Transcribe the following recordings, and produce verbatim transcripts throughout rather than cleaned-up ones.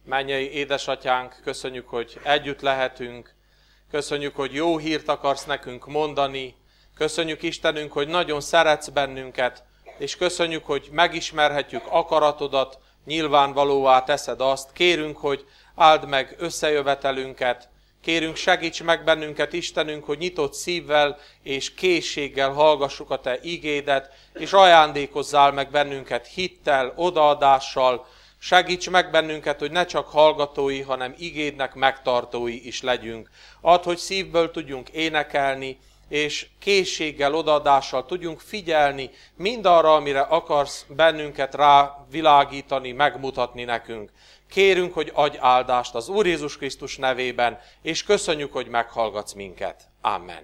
Mennyei édesatyánk, köszönjük, hogy együtt lehetünk. Köszönjük, hogy jó hírt akarsz nekünk mondani. Köszönjük, Istenünk, hogy nagyon szeretsz bennünket, és köszönjük, hogy megismerhetjük akaratodat, nyilvánvalóvá teszed azt. Kérünk, hogy áld meg összejövetelünket. Kérünk, segíts meg bennünket, Istenünk, hogy nyitott szívvel és készséggel hallgassuk a Te igédet, és ajándékozzál meg bennünket hittel, odaadással. Segíts meg bennünket, hogy ne csak hallgatói, hanem igédnek megtartói is legyünk. Add, hogy szívből tudjunk énekelni, és készséggel, odaadással tudjunk figyelni mindarra, amire akarsz bennünket rávilágítani, megmutatni nekünk. Kérünk, hogy adj áldást az Úr Jézus Krisztus nevében, és köszönjük, hogy meghallgatsz minket. Amen.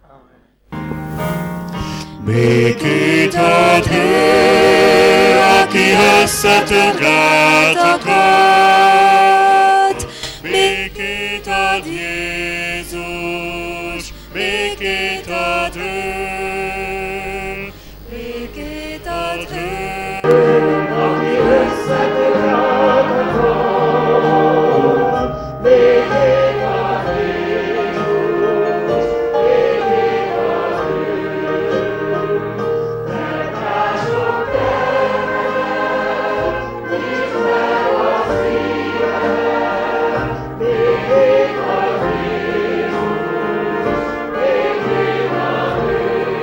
Békét ad ő, aki összetökelt akart. Békét ad Jézus, békét ad ő, békét ad ő, aki összetökelt akart. Békét ad Jézus, békét ad ő. Megváltsuk termet, nyisd meg a szívemet. Békét ad Jézus, békét ad ő.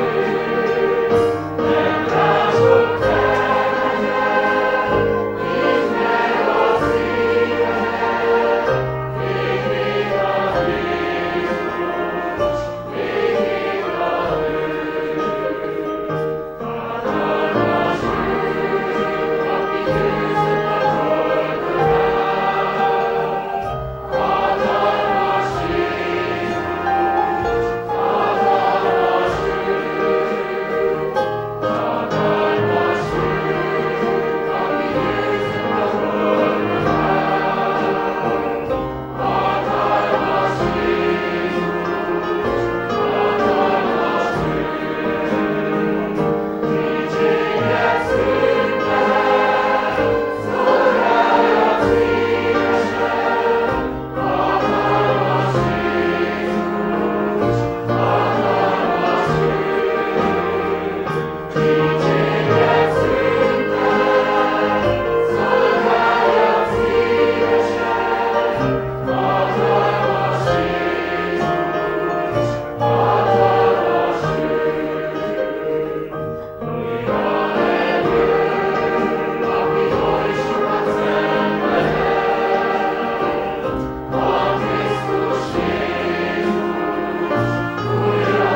Megváltsuk termet, nyisd meg a szívemet. Békét ad Jézus, békét ad ő. Hatalmas ő, aki győzött a Golgotán. Hatalmas Jézus, hatalmas ő. Hatalmas ő, aki győzött a Golgotán. Hatalmas Jézus, hatalmas ő. Dicsérjek szüntet, szolgáljak szívesen. Hatalmas Jézus, hatalmas ő. Dicsérjek szüntet, szolgáljak szívesen. Hatalmas Jézus, hatalmas ő. Újra eljön, aki oly sokat szenvedett. A Krisztus Jézus, újra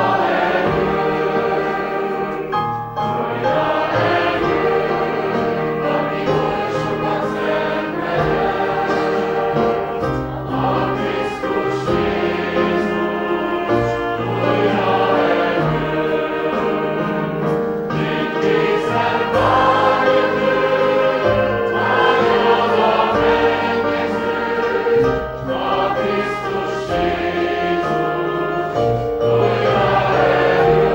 eljön. Újra eljön, aki oly sokat szenvedett. A Krisztus Jézus, újra eljön. Mindkészen várjuk őt, várjon a mennyező. A Krisztus Jézus, újra eljön.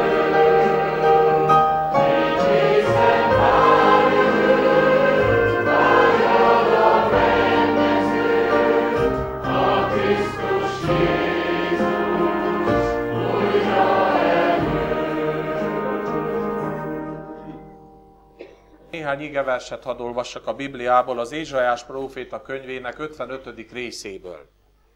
Mindkészen várjuk őt, várjon a mennyező. A Krisztus Jézus, újra Néhány igeverset hadd olvassak a Bibliából, az Ézsaiás próféta könyvének ötvenötödik részéből.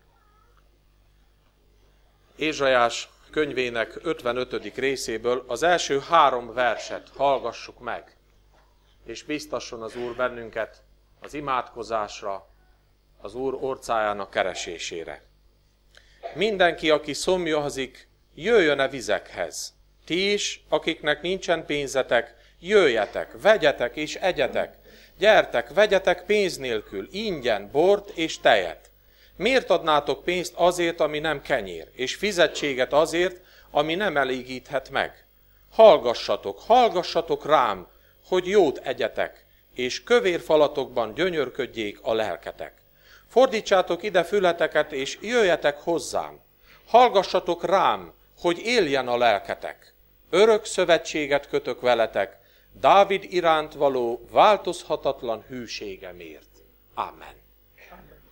Ézsaiás könyvének ötvenötödik részéből az első három verset hallgassuk meg, és biztasson az Úr bennünket az imádkozásra, az Úr orcájának keresésére. Mindenki, aki szomjazik, jöjjön a vizekhez. Ti is, akiknek nincsen pénzetek, jöjjetek, vegyetek és egyetek. Gyertek, vegyetek pénz nélkül, ingyen, bort és tejet. Miért adnátok pénzt azért, ami nem kenyér, és fizetséget azért, ami nem elégíthet meg? Hallgassatok, hallgassatok rám, hogy jót egyetek, és kövér falatokban gyönyörködjék a lelketek. Fordítsátok ide fületeket, és jöjjetek hozzám. Hallgassatok rám, hogy éljen a lelketek. Örök szövetséget kötök veletek, Dávid iránt való változhatatlan hűségemért. Amen.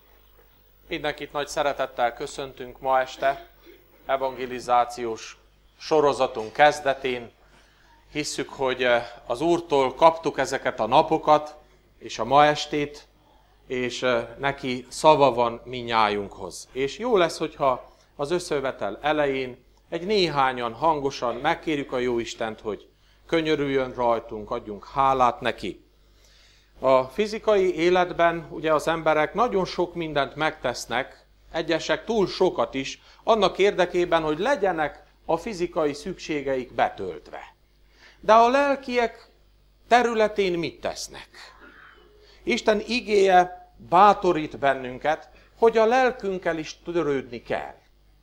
Mindenkit nagy szeretettel köszöntünk ma este, evangelizációs sorozatunk kezdetén. Hisszük, hogy az Úrtól kaptuk ezeket a napokat és a ma estét, és neki szava van minnyájunkhoz. És jó lesz, hogyha az összejövetel elején egy néhányan hangosan megkérjük a Jóistent, hogy könyörüljön rajtunk, adjunk hálát neki. A fizikai életben ugye az emberek nagyon sok mindent megtesznek, egyesek túl sokat is, annak érdekében, hogy legyenek a fizikai szükségeik betöltve. De a lelkiek területén mit tesznek? Isten igéje bátorít bennünket, hogy a lelkünkkel is törődni kell.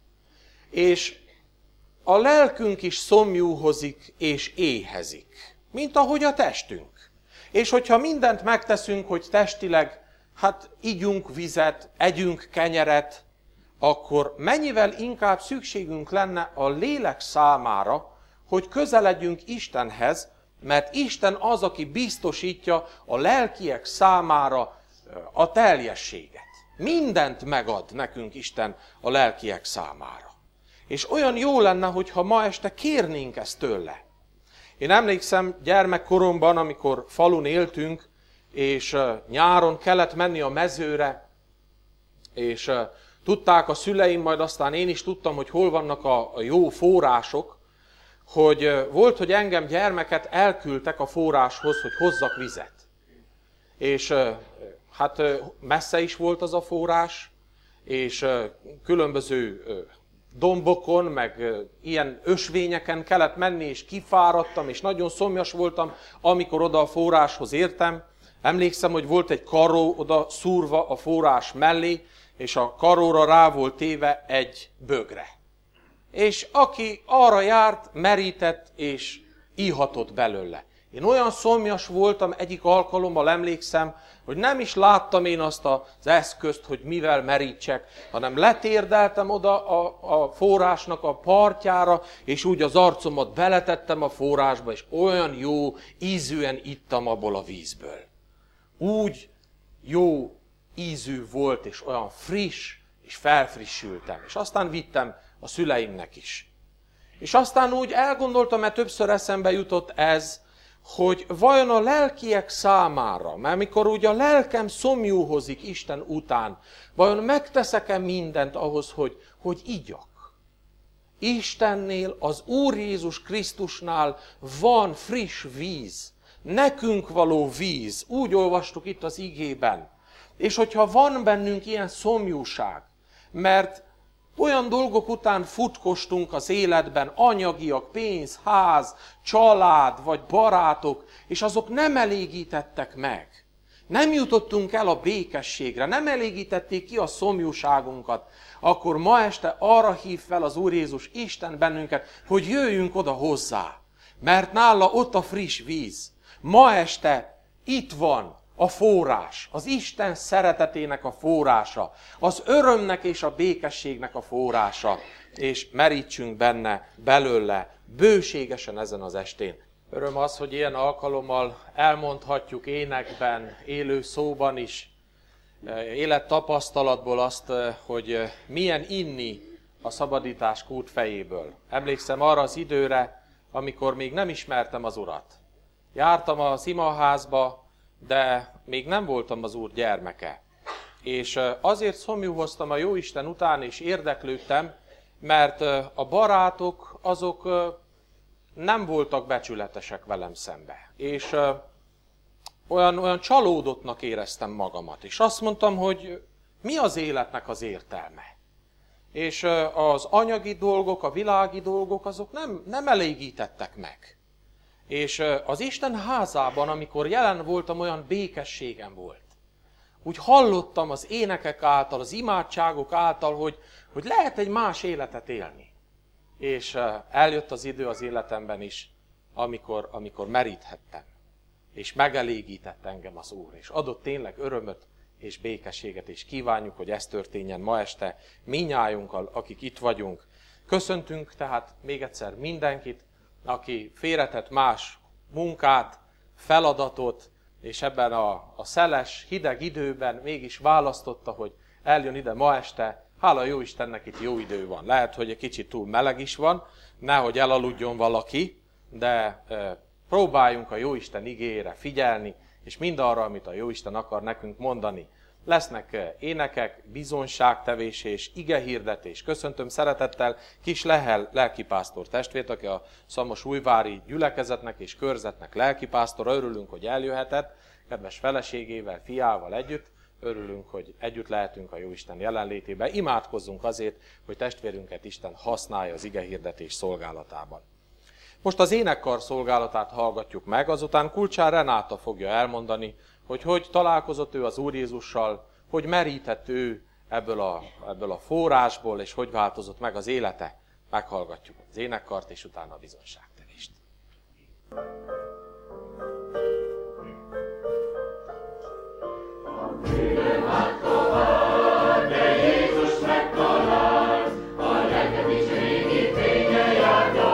És a lelkünk is szomjúhozik és éhezik, mint ahogy a testünk. És hogyha mindent megteszünk, hogy testileg, hát igyunk vizet, együnk kenyeret, akkor mennyivel inkább szükségünk lenne a lélek számára, hogy közeledjünk Istenhez, mert Isten az, aki biztosítja a lelkiek számára a teljességet. Mindent megad nekünk Isten a lelkiek számára. És olyan jó lenne, hogyha ma este kérnénk ezt tőle. Én emlékszem gyermekkoromban, amikor falun éltünk, és nyáron kellett menni a mezőre, és tudták a szüleim, majd aztán én is tudtam, hogy hol vannak a jó források, hogy volt, hogy engem gyermeket elküldtek a forráshoz, hogy hozzak vizet. És hát messze is volt az a forrás, és különböző dombokon, meg ilyen ösvényeken kellett menni, és kifáradtam, és nagyon szomjas voltam, amikor oda a forráshoz értem. Emlékszem, hogy volt egy karó oda szúrva a forrás mellé, és a karóra rá volt téve egy bögre. És aki arra járt, merített, és ihatott belőle. Én olyan szomjas voltam, egyik alkalommal emlékszem, hogy nem is láttam én azt az eszközt, hogy mivel merítsek, hanem letérdeltem oda a, a forrásnak a partjára, és úgy az arcomat beletettem a forrásba, és olyan jó ízűen ittam abból a vízből. Úgy jó ízű volt, és olyan friss, és felfrissültem. És aztán vittem a szüleimnek is. És aztán úgy elgondoltam, mert többször eszembe jutott ez, hogy vajon a lelkiek számára, mert mikor ugye a lelkem szomjúhozik Isten után, vajon megteszek-e mindent ahhoz, hogy, hogy igyak? Istennél, az Úr Jézus Krisztusnál van friss víz, nekünk való víz, úgy olvastuk itt az igében. És hogyha van bennünk ilyen szomjúság, mert olyan dolgok után futkostunk az életben, anyagiak, pénz, ház, család vagy barátok, és azok nem elégítettek meg. Nem jutottunk el a békességre, nem elégítették ki a szomjúságunkat, akkor ma este arra hív fel az Úr Jézus Isten bennünket, hogy jöjjünk oda hozzá, mert nála ott a friss víz. Ma este itt van a forrás, az Isten szeretetének a forrása, az örömnek és a békességnek a forrása, és merítsünk benne, belőle, bőségesen ezen az estén. Öröm az, hogy ilyen alkalommal elmondhatjuk énekben, élő szóban is, élettapasztalatból azt, hogy milyen inni a szabadítás kútfejéből. Emlékszem arra az időre, amikor még nem ismertem az Urat. Jártam az imaházba, de még nem voltam az Úr gyermeke. És azért szomjúhoztam a Jóisten után, és érdeklődtem, mert a barátok azok nem voltak becsületesek velem szembe. És olyan, olyan csalódottnak éreztem magamat. És azt mondtam, hogy mi az életnek az értelme? És az anyagi dolgok, a világi dolgok, azok nem, nem elégítettek meg. És az Isten házában, amikor jelen voltam, olyan békességem volt. Úgy hallottam az énekek által, az imádságok által, hogy, hogy lehet egy más életet élni. És eljött az idő az életemben is, amikor, amikor meríthettem. És megelégített engem az Úr. És adott tényleg örömöt és békességet. És kívánjuk, hogy ez történjen ma este minnyájunkkal, akik itt vagyunk. Köszöntünk tehát még egyszer mindenkit, aki félretett más munkát, feladatot, és ebben a, a szeles, hideg időben mégis választotta, hogy eljön ide ma este, hála jó Istennek, itt jó idő van. Lehet, hogy egy kicsit túl meleg is van, nehogy elaludjon valaki, de próbáljunk a Jóisten igéjére figyelni, és mindarra, amit a Jóisten akar nekünk mondani. Lesznek énekek, bizonyságtevés és igehirdetés. Köszöntöm szeretettel Kis Lehel lelkipásztor testvért, aki a Szamosújvári gyülekezetnek és körzetnek lelkipásztora. Örülünk, hogy eljöhetett, kedves feleségével, fiával együtt. Örülünk, hogy együtt lehetünk a Jóisten jelenlétében. Imádkozzunk azért, hogy testvérünket Isten használja az igehirdetés szolgálatában. Most az énekkar szolgálatát hallgatjuk meg, azután Kulcsár Renáta fogja elmondani, hogy hogy találkozott ő az Úr Jézussal, hogy merített ő ebből a, ebből a forrásból, és hogy változott meg az élete. Meghallgatjuk az énekkart, és utána a bizonyságtevést. De Jézus megtalált, a lelke dicsőségi fénye járja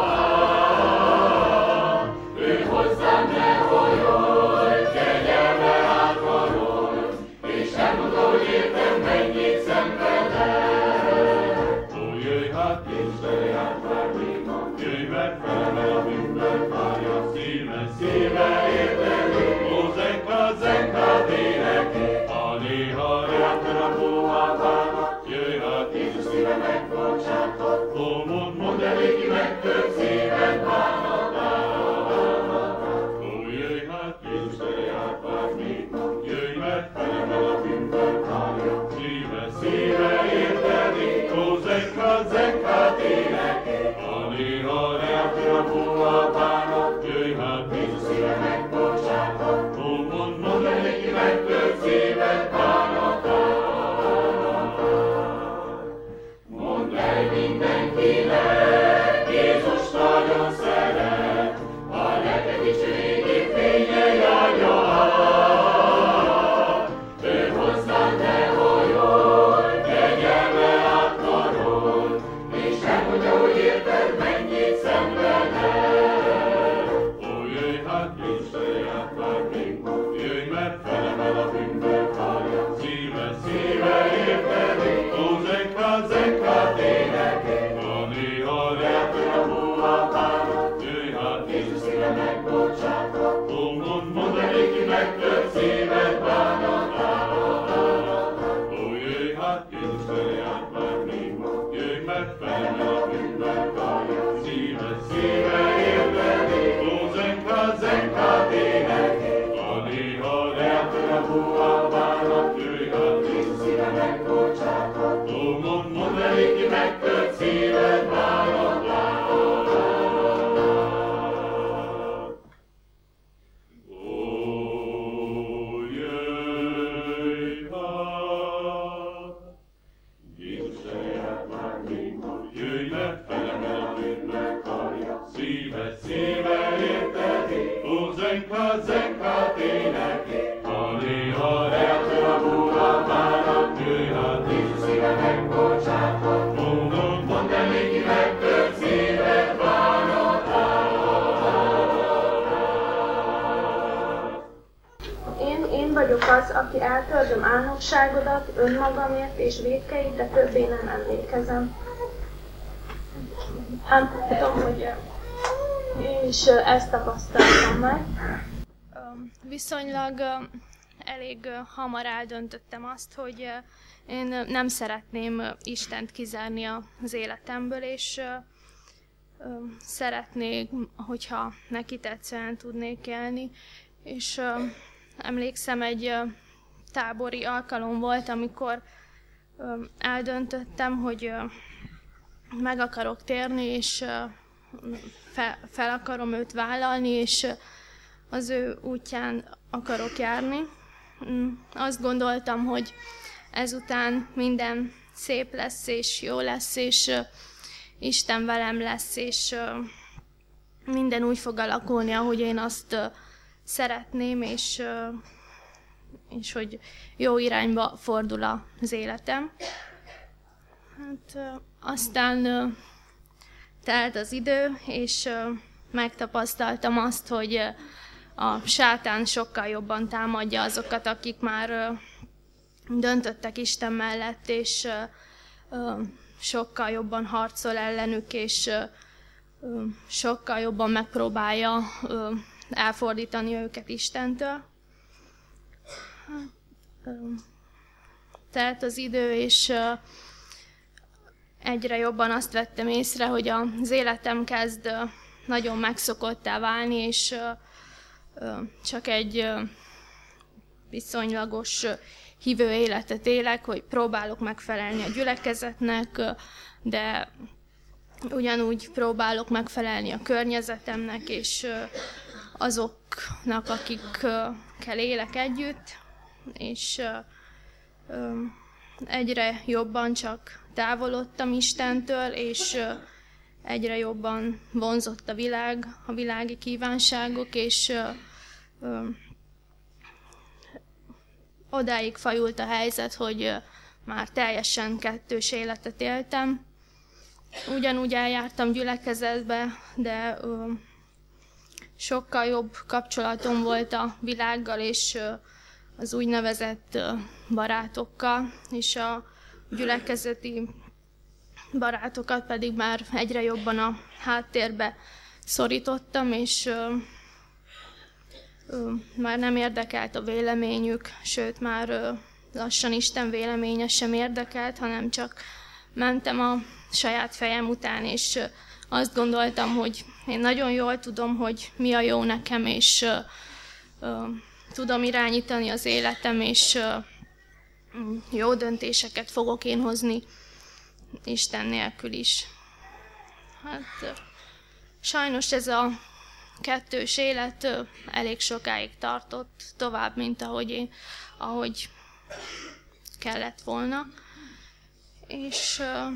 át. Ő hozzám lehajol, kegyelme átkarol, és elmondta, hogy értem, mennyit szenvedett. Ó, jöjj hát, Isten, hát vár még ma, jöjj meg felemel a bűnből várja, szíve, szíve érteni, ó, zenka, zenka, énekli. Néha reaktor a bóváltának, jöjj hát, Jézus szíve megbocsátott. Ó, mondd, mondd elég ki megtört szíved bánatának. Ó, jöjj hát, Jézus tere átvár még ma, jöjj meg, felemel a bűnből kárja. Szíve, szíve érteni, ó, zenka, zenka, énekli. A néha reaktor a bóváltának, jöjj hát, Jézus szíve megbocsátott. Ó, mondd, mondd elég ki megtört szíved mindenkinek, Jézus nagyon szeret, a lelke dicsőségi fénye járja át. Ő hozzánk lehajol, kegyelme átkarol, és elmondja, hogy érted, mennyit szenvedett. Ó, jöjj hát, Jézus tere átvár még ma, jöjj meg, felemel a bűnből kárja. Szíve, szíve érteni, ó, zenka, zenka, énekli. A reaktor a búváltának, jöjj hát, Jézus szíve megbocsátott. Ó, mondd, mondd elég ki megtört szíved bánatának. Ó, jöjj hát, Jézus tere átvár még ma, jöjj meg, felemel a bűnből kárja. Szíve, szíve érteni, ó, zenka, zenka, énekli. A néha reaktor a búváltának, jöjj hát, Jézus szíve megbocsátott. Ó, mondd, mondd elég ki megtört szíved bánatának. Ó, jöjj hát, Jézus tere átvár még ma, jöjj meg, felemel a bűnből kárja. Szíve, szíve érteni, ó, zenka, zenka, énekli. A néha reaktor a búváltának, jöjj hát, Jézus szíve megbocsátott. Ó, mondd, mondd elég ki megtört szíved bánatának. Én, én vagyok az, aki eltördöm álnokságodat önmagamért és vétkeit, de többé nem emlékezem. Nem tudom, hogy én is ezt tapasztaltam meg. Viszonylag elég hamar eldöntöttem azt, hogy én nem szeretném Istent kizárni az életemből, és szeretnék, hogyha neki tetszően tudnék élni. És emlékszem, egy tábori alkalom volt, amikor eldöntöttem, hogy meg akarok térni, és fel, fel akarom őt vállalni, és az ő útján akarok járni. Azt gondoltam, hogy ezután minden szép lesz, és jó lesz, és Isten velem lesz, és minden úgy fog alakulni, ahogy én azt szeretném, és, és hogy jó irányba fordul az életem. Hát, aztán telt az idő, és megtapasztaltam azt, hogy a sátán sokkal jobban támadja azokat, akik már döntöttek Isten mellett, és ö, ö, sokkal jobban harcol ellenük, és ö, ö, sokkal jobban megpróbálja ö, elfordítani őket Istentől. Ö, telt az idő, és ö, egyre jobban azt vettem észre, hogy az életem kezd ö, nagyon megszokottá válni, és ö, ö, csak egy ö, viszonylagos ö, hívő életet élek, hogy próbálok megfelelni a gyülekezetnek, de ugyanúgy próbálok megfelelni a környezetemnek, és azoknak, akikkel élek együtt, és egyre jobban csak távolodtam Istentől, és egyre jobban vonzott a világ, a világi kívánságok, és odáig fajult a helyzet, hogy már teljesen kettős életet éltem. Ugyanúgy eljártam gyülekezetbe, de ö, sokkal jobb kapcsolatom volt a világgal és ö, az úgynevezett ö, barátokkal, és a gyülekezeti barátokat pedig már egyre jobban a háttérbe szorítottam, és ö, ö, már nem érdekelt a véleményük, sőt már ö, lassan Isten véleménye sem érdekelt, hanem csak mentem a saját fejem után, és azt gondoltam, hogy én nagyon jól tudom, hogy mi a jó nekem, és uh, uh, tudom irányítani az életem, és uh, jó döntéseket fogok én hozni Isten nélkül is. Hát uh, sajnos ez a kettős élet uh, elég sokáig tartott, tovább, mint ahogy én, ahogy kellett volna. És uh,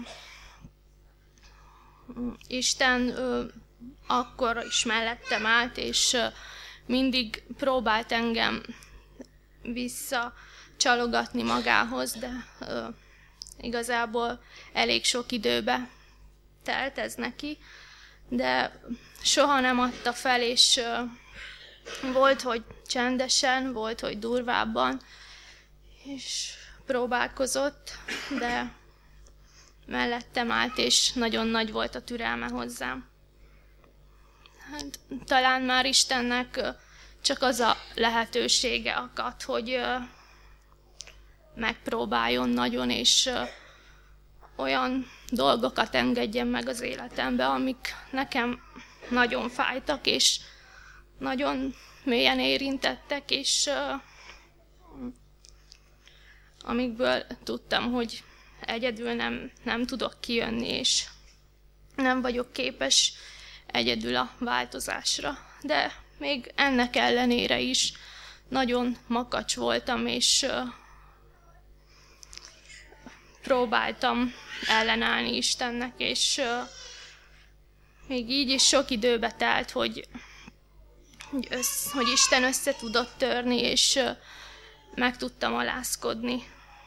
Isten uh, akkor is mellettem állt, és uh, mindig próbált engem visszacsalogatni magához, de uh, igazából elég sok időbe telt ez neki, de soha nem adta fel, és uh, volt, hogy csendesen, volt, hogy durvábban, és próbálkozott, de mellettem állt, és nagyon nagy volt a türelme hozzám. Hát, talán már Istennek csak az a lehetősége akadt, hogy megpróbáljon nagyon, és olyan dolgokat engedjen meg az életembe, amik nekem nagyon fájtak, és nagyon mélyen érintettek, és amikből tudtam, hogy egyedül nem, nem tudok kijönni, és nem vagyok képes egyedül a változásra. De még ennek ellenére is nagyon makacs voltam, és uh, próbáltam ellenállni Istennek, és uh, még így is sok időbe telt, hogy, hogy, össz, hogy Isten össze tudott törni, és uh, meg tudtam alázkodni.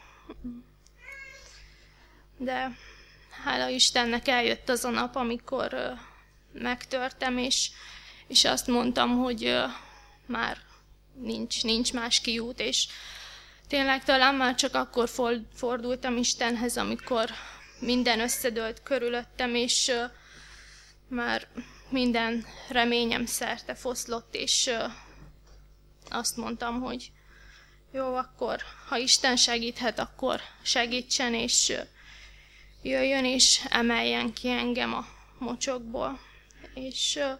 De hála Istennek eljött az a nap, amikor uh, megtörtem, és, és azt mondtam, hogy uh, már nincs, nincs más kiút, és tényleg talán már csak akkor fordultam Istenhez, amikor minden összedőlt körülöttem, és uh, már minden reményem szerte foszlott, és uh, azt mondtam, hogy jó, akkor ha Isten segíthet, akkor segítsen, és uh, jöjjön és emeljen ki engem a mocsokból. És uh,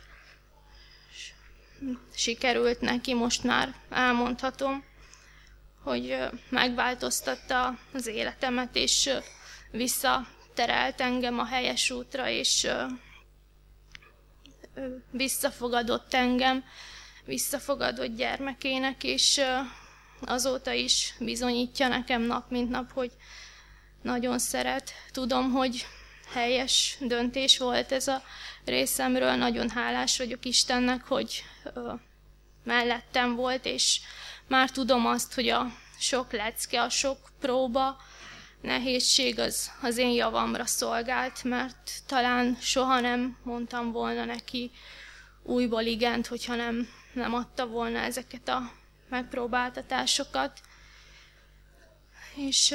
sikerült neki, most már elmondhatom, hogy uh, megváltoztatta az életemet, és uh, visszaterelt engem a helyes útra, és uh, uh, visszafogadott engem, visszafogadott gyermekének, és uh, azóta is bizonyítja nekem nap mint nap, hogy nagyon szeret. Tudom, hogy helyes döntés volt ez a részemről. Nagyon hálás vagyok Istennek, hogy ö, mellettem volt, és már tudom azt, hogy a sok lecke, a sok próba, nehézség az, az én javamra szolgált, mert talán soha nem mondtam volna neki újból igent, hogyha nem, nem adta volna ezeket a megpróbáltatásokat. és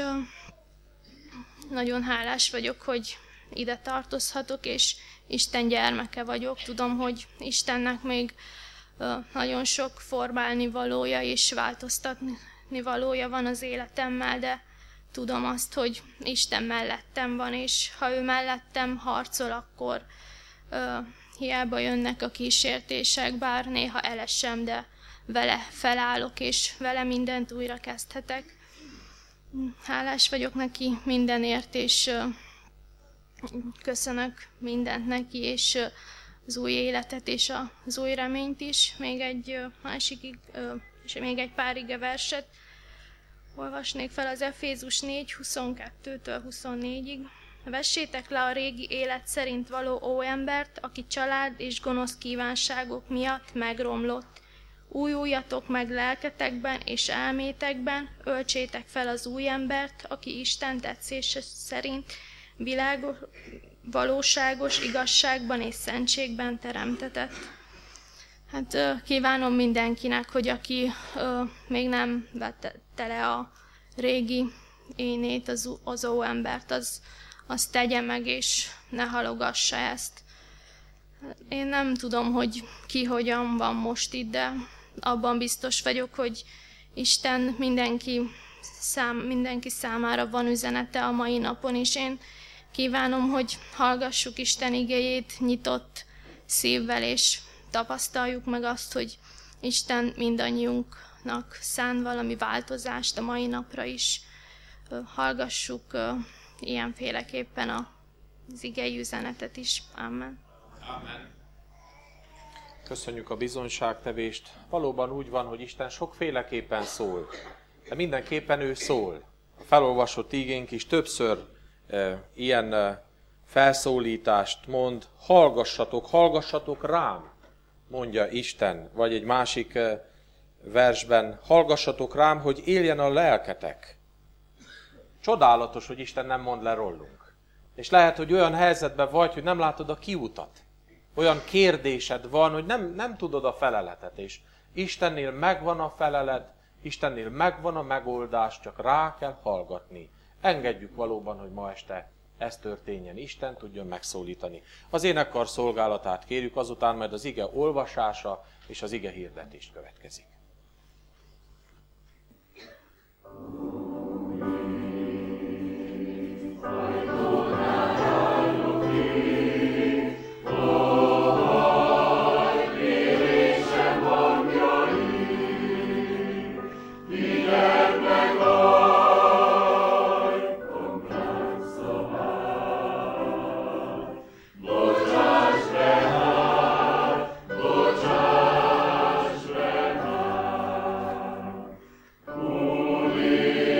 nagyon hálás vagyok, hogy ide tartozhatok, és Isten gyermeke vagyok. Tudom, hogy Istennek még nagyon sok formálni valója és változtatni valója van az életemmel, de tudom azt, hogy Isten mellettem van, és ha ő mellettem harcol, akkor uh, hiába jönnek a kísértések, bár néha elesem, de vele felállok, és vele mindent újra kezdhetek. Hálás vagyok neki mindenért, és uh, köszönök mindent neki, és uh, az új életet és az új reményt is. Még egy uh, másik, uh, és még egy pár ige verset olvasnék fel, az Efézus négy huszonkettőtől huszonnégyig. Vessétek le a régi élet szerint való óembert, aki család és gonosz kívánságok miatt megromlott. Újuljatok meg lelketekben és elmétekben, öltsétek fel az új embert, aki Isten tetszése szerint világos, valóságos igazságban és szentségben teremtetett. Hát kívánom mindenkinek, hogy aki ö, még nem vette le a régi énét, az, az óembert, az, az tegye meg, és ne halogassa ezt. Én nem tudom, hogy ki hogyan van most itt, de abban biztos vagyok, hogy Isten mindenki, szám, mindenki számára van üzenete a mai napon, és én kívánom, hogy hallgassuk Isten igéjét nyitott szívvel, és tapasztaljuk meg azt, hogy Isten mindannyiunknak szán valami változást a mai napra is. Hallgassuk ilyenféleképpen az igei üzenetet is. Amen. Amen. Köszönjük a bizonyságtevést. Valóban úgy van, hogy Isten sokféleképpen szól, de mindenképpen ő szól. A felolvasott igénk is többször e, ilyen e, felszólítást mond, hallgassatok, hallgassatok rám, mondja Isten, vagy egy másik e, versben, hallgassatok rám, hogy éljen a lelketek. Csodálatos, hogy Isten nem mond le rólunk. És lehet, hogy olyan helyzetben vagy, hogy nem látod a kiutat. Olyan kérdésed van, hogy nem, nem tudod a feleletet, és Istennél megvan a felelet, Istennél megvan a megoldás, csak rá kell hallgatni. Engedjük valóban, hogy ma este ez történjen, Isten tudjon megszólítani. Az énekkar szolgálatát kérjük, azután majd az ige olvasása és az ige hirdetést következik. Holy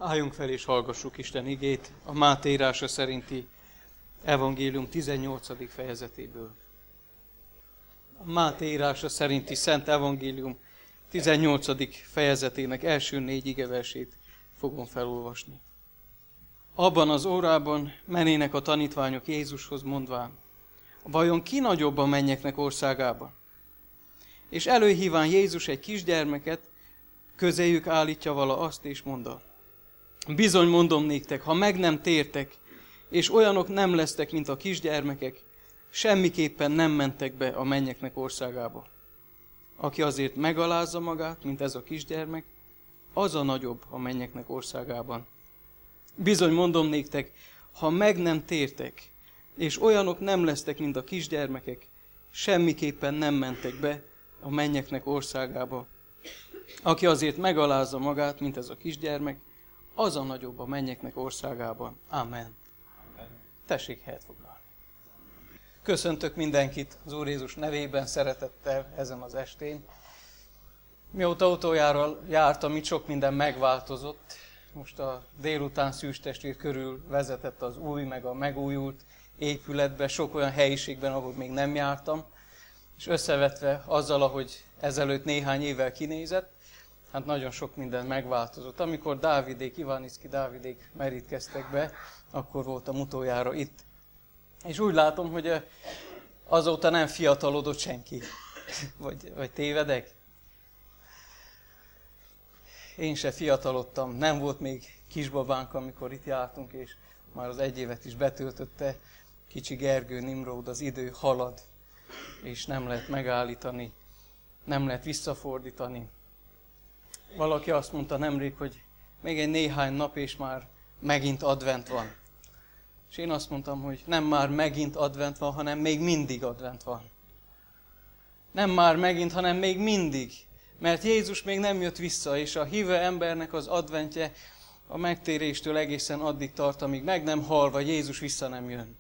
Álljunk fel és hallgassuk Isten igét a Máté írása szerinti evangélium tizennyolcadik fejezetéből. A Máté írása szerinti Szent Evangélium tizennyolcadik fejezetének első négy igeversét fogom felolvasni. Abban az órában menének a tanítványok Jézushoz mondván, vajon ki nagyobb a mennyeknek országában? És előhíván Jézus egy kisgyermeket, közéjük állítja vala azt és mondta, bizony mondom néktek, ha meg nem tértek, és olyanok nem lesztek, mint a kisgyermekek, semmiképpen nem mentek be a mennyeknek országába. Aki azért megalázza magát, mint ez a kisgyermek, az a nagyobb a mennyeknek országában. Bizony mondom néktek, ha meg nem tértek, és olyanok nem lesztek, mint a kisgyermekek, semmiképpen nem mentek be a mennyeknek országába. Aki azért megalázza magát, mint ez a kisgyermek, az a nagyobb a mennyeknek országában. Amen. Tessék helyet foglalni. Köszöntök mindenkit az Úr Jézus nevében, szeretettel ezen az estén. Mióta utoljára jártam, itt sok minden megváltozott. Most a délután Szűcs testvér körül vezetett az új, meg a megújult épületbe, sok olyan helyiségben, ahol még nem jártam. És összevetve azzal, ahogy ezelőtt néhány évvel kinézett, hát nagyon sok minden megváltozott. Amikor Dávidék, Ivaniszki Dávidék merítkeztek be, akkor voltam utoljára itt. És úgy látom, hogy azóta nem fiatalodott senki. Vagy, vagy tévedek? Én se fiatalodtam, nem volt még kisbabánk, amikor itt jártunk, és már az egy évet is betöltötte. Kicsi Gergő Nimród, az idő halad, és nem lehet megállítani, nem lehet visszafordítani. Valaki azt mondta nemrég, hogy még egy néhány nap, és már megint advent van. És én azt mondtam, hogy nem már megint advent van, hanem még mindig advent van. Nem már megint, hanem még mindig. Mert Jézus még nem jött vissza, és a hívő embernek az adventje a megtéréstől egészen addig tart, amíg meg nem hal, vagy Jézus vissza nem jön.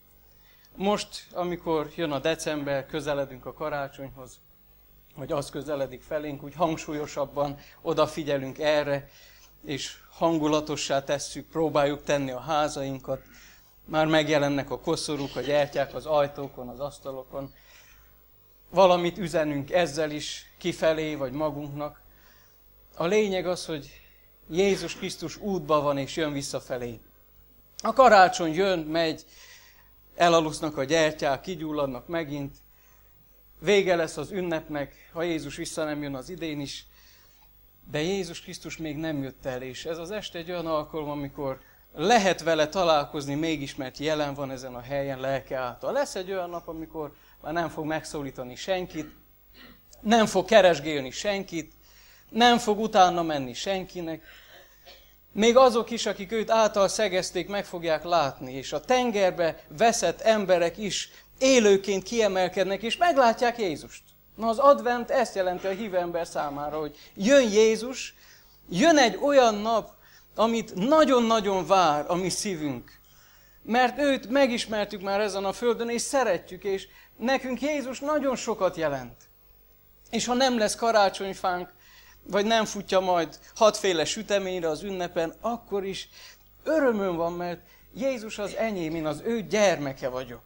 Most, amikor jön a december, közeledünk a karácsonyhoz, vagy az közeledik felénk, úgy hangsúlyosabban odafigyelünk erre, és hangulatossá tesszük, próbáljuk tenni a házainkat. Már megjelennek a koszorúk, a gyertyák az ajtókon, az asztalokon. Valamit üzenünk ezzel is kifelé, vagy magunknak. A lényeg az, hogy Jézus Krisztus útban van, és jön visszafelé. A karácsony jön, megy, elalusznak a gyertyák, kigyulladnak megint. Vége lesz az ünnepnek, ha Jézus vissza nem jön az idén is. De Jézus Krisztus még nem jött el, és ez az este egy olyan alkalom, amikor lehet vele találkozni mégis, mert jelen van ezen a helyen lelke által. Lesz egy olyan nap, amikor már nem fog megszólítani senkit, nem fog keresgélni senkit, nem fog utána menni senkinek. Még azok is, akik őt által szegezték, meg fogják látni, és a tengerbe veszett emberek is élőként kiemelkednek, és meglátják Jézust. Na, az advent ezt jelenti a hívő ember számára, hogy jön Jézus, jön egy olyan nap, amit nagyon-nagyon vár a mi szívünk. Mert őt megismertük már ezen a földön, és szeretjük, és nekünk Jézus nagyon sokat jelent. És ha nem lesz karácsonyfánk, vagy nem futja majd hatféle süteményre az ünnepen, akkor is örömöm van, mert Jézus az enyém, én az ő gyermeke vagyok.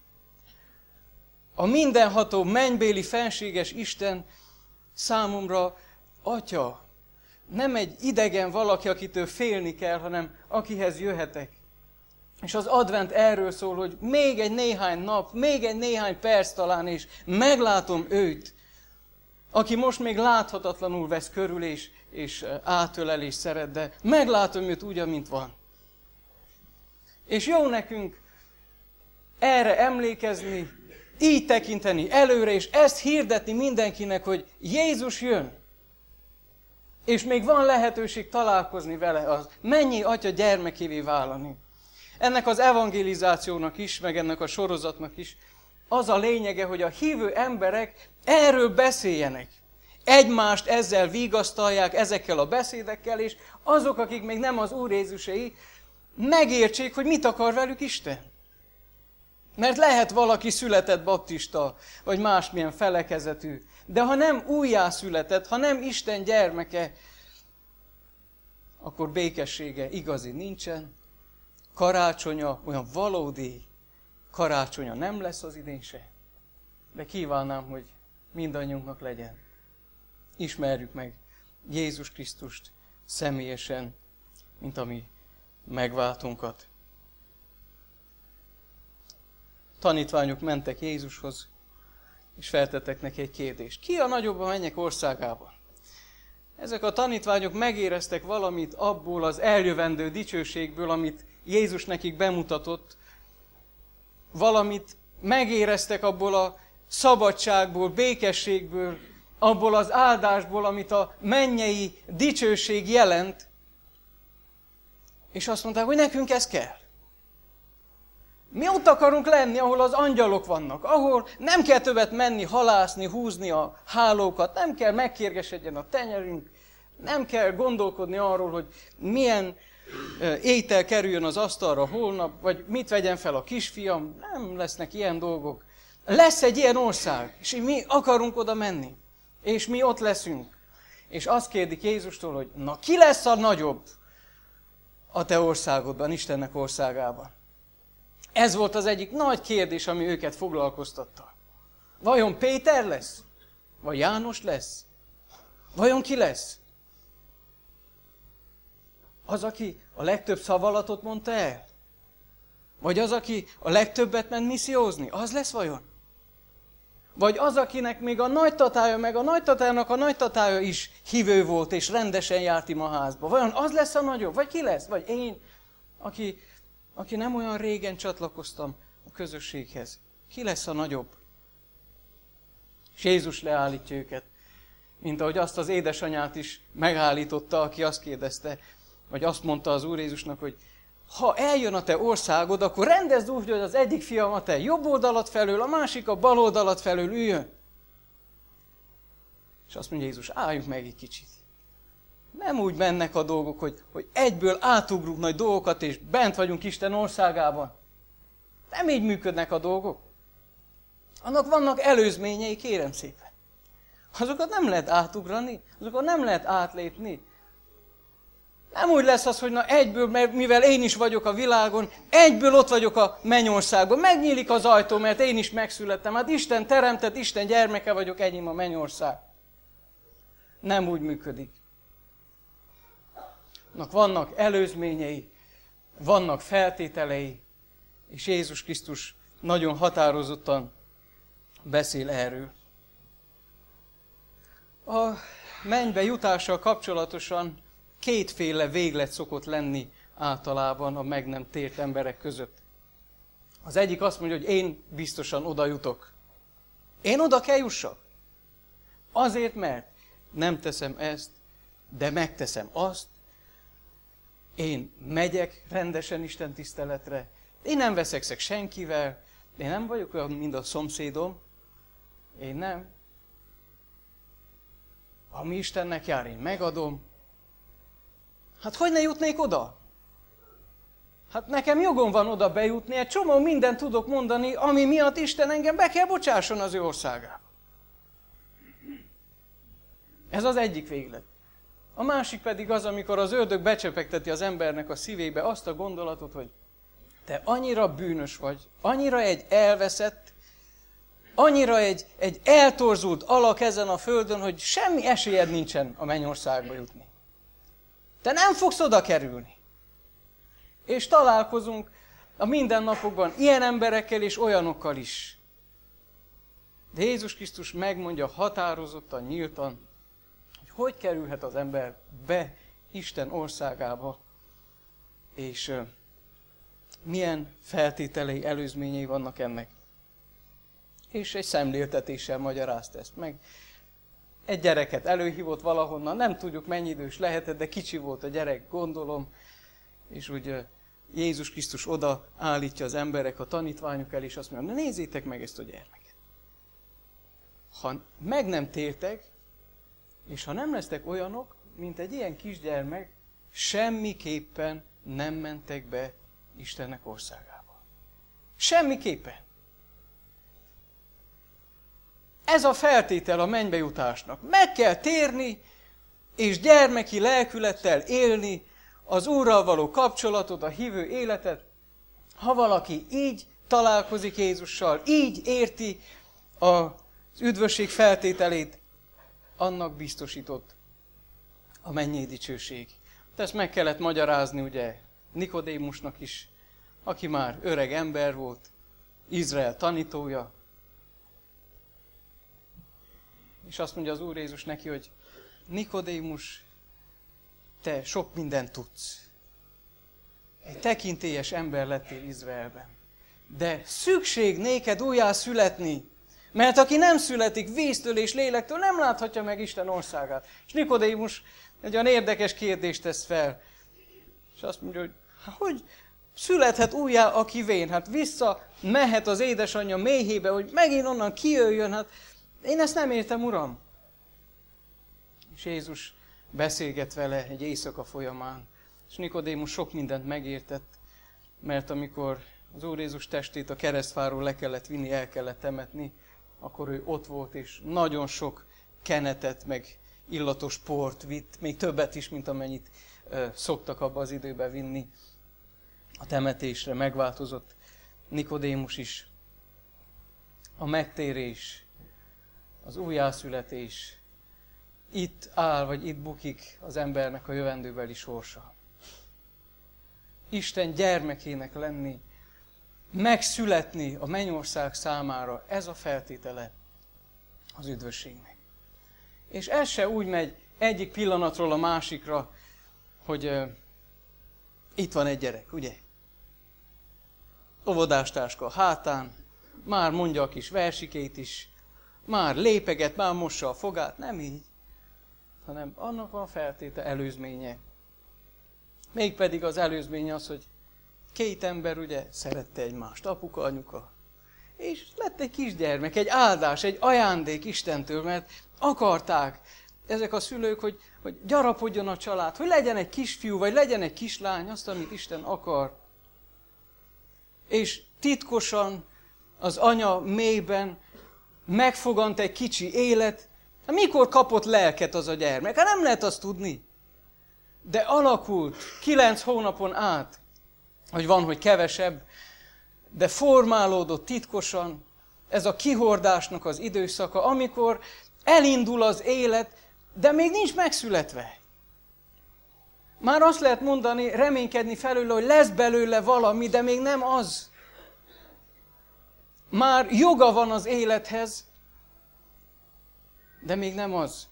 A mindenható mennybéli fenséges Isten számomra Atya. Nem egy idegen valaki, akitől félni kell, hanem akihez jöhetek. És az advent erről szól, hogy még egy néhány nap, még egy néhány perc talán, és meglátom őt, aki most még láthatatlanul vesz körül, és, és átölel és szeret, de meglátom őt úgy, amint van. És jó nekünk erre emlékezni, így tekinteni előre, és ezt hirdetni mindenkinek, hogy Jézus jön. És még van lehetőség találkozni vele, az mennyi Atya gyermekévé válni. Ennek az evangelizációnak is, meg ennek a sorozatnak is az a lényege, hogy a hívő emberek erről beszéljenek. Egymást ezzel vigasztalják, ezekkel a beszédekkel, és azok, akik még nem az Úr Jézusé, megértsék, hogy mit akar velük Isten. Mert lehet valaki született baptista, vagy másmilyen felekezetű, de ha nem újjászületett, ha nem Isten gyermeke, akkor békessége igazi nincsen, karácsonya, olyan valódi karácsonya nem lesz az idén se. De kívánnám, hogy mindannyiunknak legyen. Ismerjük meg Jézus Krisztust személyesen, mint a mi megváltunkat. Tanítványok mentek Jézushoz, és feltettek neki egy kérdést. Ki a nagyobb a mennyek országában? Ezek a tanítványok megéreztek valamit abból az eljövendő dicsőségből, amit Jézus nekik bemutatott. Valamit megéreztek abból a szabadságból, békességből, abból az áldásból, amit a mennyei dicsőség jelent. És azt mondták, hogy nekünk ez kell. Mi ott akarunk lenni, ahol az angyalok vannak, ahol nem kell többet menni, halászni, húzni a hálókat, nem kell megkérgesedjen a tenyerünk, nem kell gondolkodni arról, hogy milyen étel kerüljön az asztalra holnap, vagy mit vegyen fel a kisfiam, nem lesznek ilyen dolgok. Lesz egy ilyen ország, és mi akarunk oda menni, és mi ott leszünk. És azt kérdik Jézustól, hogy na ki lesz a nagyobb a te országodban, Istennek országában? Ez volt az egyik nagy kérdés, ami őket foglalkoztatta. Vajon Péter lesz? Vagy János lesz? Vajon ki lesz? Az, aki a legtöbb szavalatot mondta el? Vagy az, aki a legtöbbet ment missziózni? Az lesz vajon? Vagy az, akinek még a nagytatája, meg a nagytatájának a nagytatája is hívő volt, és rendesen járt imaházba? Vajon az lesz a nagyobb? Vagy ki lesz? Vagy én, aki... aki nem olyan régen csatlakoztam a közösséghez. Ki lesz a nagyobb? És Jézus leállítja őket, mint ahogy azt az édesanyát is megállította, aki azt kérdezte, vagy azt mondta az Úr Jézusnak, hogy ha eljön a te országod, akkor rendezd úgy, hogy az egyik fiam a te jobb oldalat felől, a másik a bal oldalat felől üljön. És azt mondja Jézus, álljunk meg egy kicsit. Nem úgy mennek a dolgok, hogy, hogy egyből átugrunk nagy dolgokat, és bent vagyunk Isten országában. Nem így működnek a dolgok. Annak vannak előzményei, kérem szépen. Azokat nem lehet átugrani, azokat nem lehet átlépni. Nem úgy lesz az, hogy na egyből, mert mivel én is vagyok a világon, egyből ott vagyok a mennyországban. Megnyílik az ajtó, mert én is megszülettem. Hát Isten teremtett, Isten gyermeke vagyok, enyém a mennyország. Nem úgy működik. Vannak előzményei, vannak feltételei, és Jézus Krisztus nagyon határozottan beszél erről. A mennybe jutással kapcsolatosan kétféle véglet szokott lenni általában a meg nem tért emberek között. Az egyik azt mondja, hogy én biztosan oda jutok. Én oda kell jussak. Azért, mert nem teszem ezt, de megteszem azt. Én megyek rendesen Isten tiszteletre, én nem veszekszek senkivel, én nem vagyok olyan, mint a szomszédom, én nem. Ami Istennek jár, én megadom. Hát hogy ne jutnék oda? Hát nekem jogom van oda bejutni, egy csomó mindent tudok mondani, ami miatt Isten engem be kell bocsásson az ő országába. Ez az egyik véglet. A másik pedig az, amikor az ördög becsepegteti az embernek a szívébe azt a gondolatot, hogy te annyira bűnös vagy, annyira egy elveszett, annyira egy, egy eltorzult alak ezen a földön, hogy semmi esélyed nincsen a mennyországba jutni. Te nem fogsz oda kerülni. És találkozunk a mindennapokban ilyen emberekkel és olyanokkal is. De Jézus Krisztus megmondja határozottan, nyíltan, hogy hogy kerülhet az ember be Isten országába, és uh, milyen feltételei, előzményei vannak ennek. És egy szemléltetéssel magyarázta ezt meg. Egy gyereket előhívott valahonnan, nem tudjuk mennyi idős lehetett, de kicsi volt a gyerek, gondolom, és úgy uh, Jézus Krisztus oda állítja az emberek, a tanítványok el, és azt mondja, nézzétek meg ezt a gyermeket. Ha meg nem tértek, és ha nem lesztek olyanok, mint egy ilyen kisgyermek, semmiképpen nem mentek be Istennek országába. Semmiképpen. Ez a feltétel a mennybe jutásnak. Meg kell térni, és gyermeki lelkülettel élni az Úrral való kapcsolatot, a hívő életet, ha valaki így találkozik Jézussal, így érti az üdvösség feltételét, annak biztosított a mennyei dicsőség. De ezt meg kellett magyarázni ugye Nikodémusnak is, aki már öreg ember volt, Izrael tanítója. És azt mondja az Úr Jézus neki, hogy Nikodémus, te sok mindent tudsz. Egy tekintélyes ember lettél Izraelben. De szükség néked újjá születni, mert aki nem születik víztől és lélektől, nem láthatja meg Isten országát. És Nikodémus egy olyan érdekes kérdést tesz fel. És azt mondja, hogy hogy születhet újjá, aki vén? Hát vissza mehet az édesanyja méhébe, hogy megint onnan kijöjjön. Hát én ezt nem értem, Uram. És Jézus beszélget vele egy éjszaka folyamán. És Nikodémus sok mindent megértett, mert amikor az Úr Jézus testét a keresztfáról le kellett vinni, el kellett temetni, akkor ő ott volt, és nagyon sok kenetet, meg illatos port vitt, még többet is, mint amennyit ö, szoktak abba az időben vinni a temetésre. Megváltozott Nikodémus is. A megtérés, az újjászületés, itt áll, vagy itt bukik az embernek a jövendőbeli sorsa. Isten gyermekének lenni, megszületni a mennyország számára, ez a feltétele az üdvösségnek. És ez se úgy megy egyik pillanatról a másikra, hogy uh, itt van egy gyerek, ugye? Óvodástáska a hátán, már mondja a kis versikét is, már lépeget, már mossa a fogát, nem így, hanem annak van a feltéte előzménye. Mégpedig az előzménye az, hogy két ember ugye szerette egymást, apuka, anyuka. És lett egy kisgyermek, egy áldás, egy ajándék Istentől, mert akarták ezek a szülők, hogy, hogy gyarapodjon a család, hogy legyen egy kisfiú, vagy legyen egy kislány, azt, amit Isten akar. És titkosan az anya mélyben megfogant egy kicsi élet. Mikor kapott lelket az a gyermek? Hát nem lehet azt tudni. De alakult kilenc hónapon át, hogy van, hogy kevesebb, de formálódott titkosan ez a kihordásnak az időszaka, amikor elindul az élet, de még nincs megszületve. Már azt lehet mondani, reménykedni felőle, hogy lesz belőle valami, de még nem az. Már joga van az élethez, de még nem az.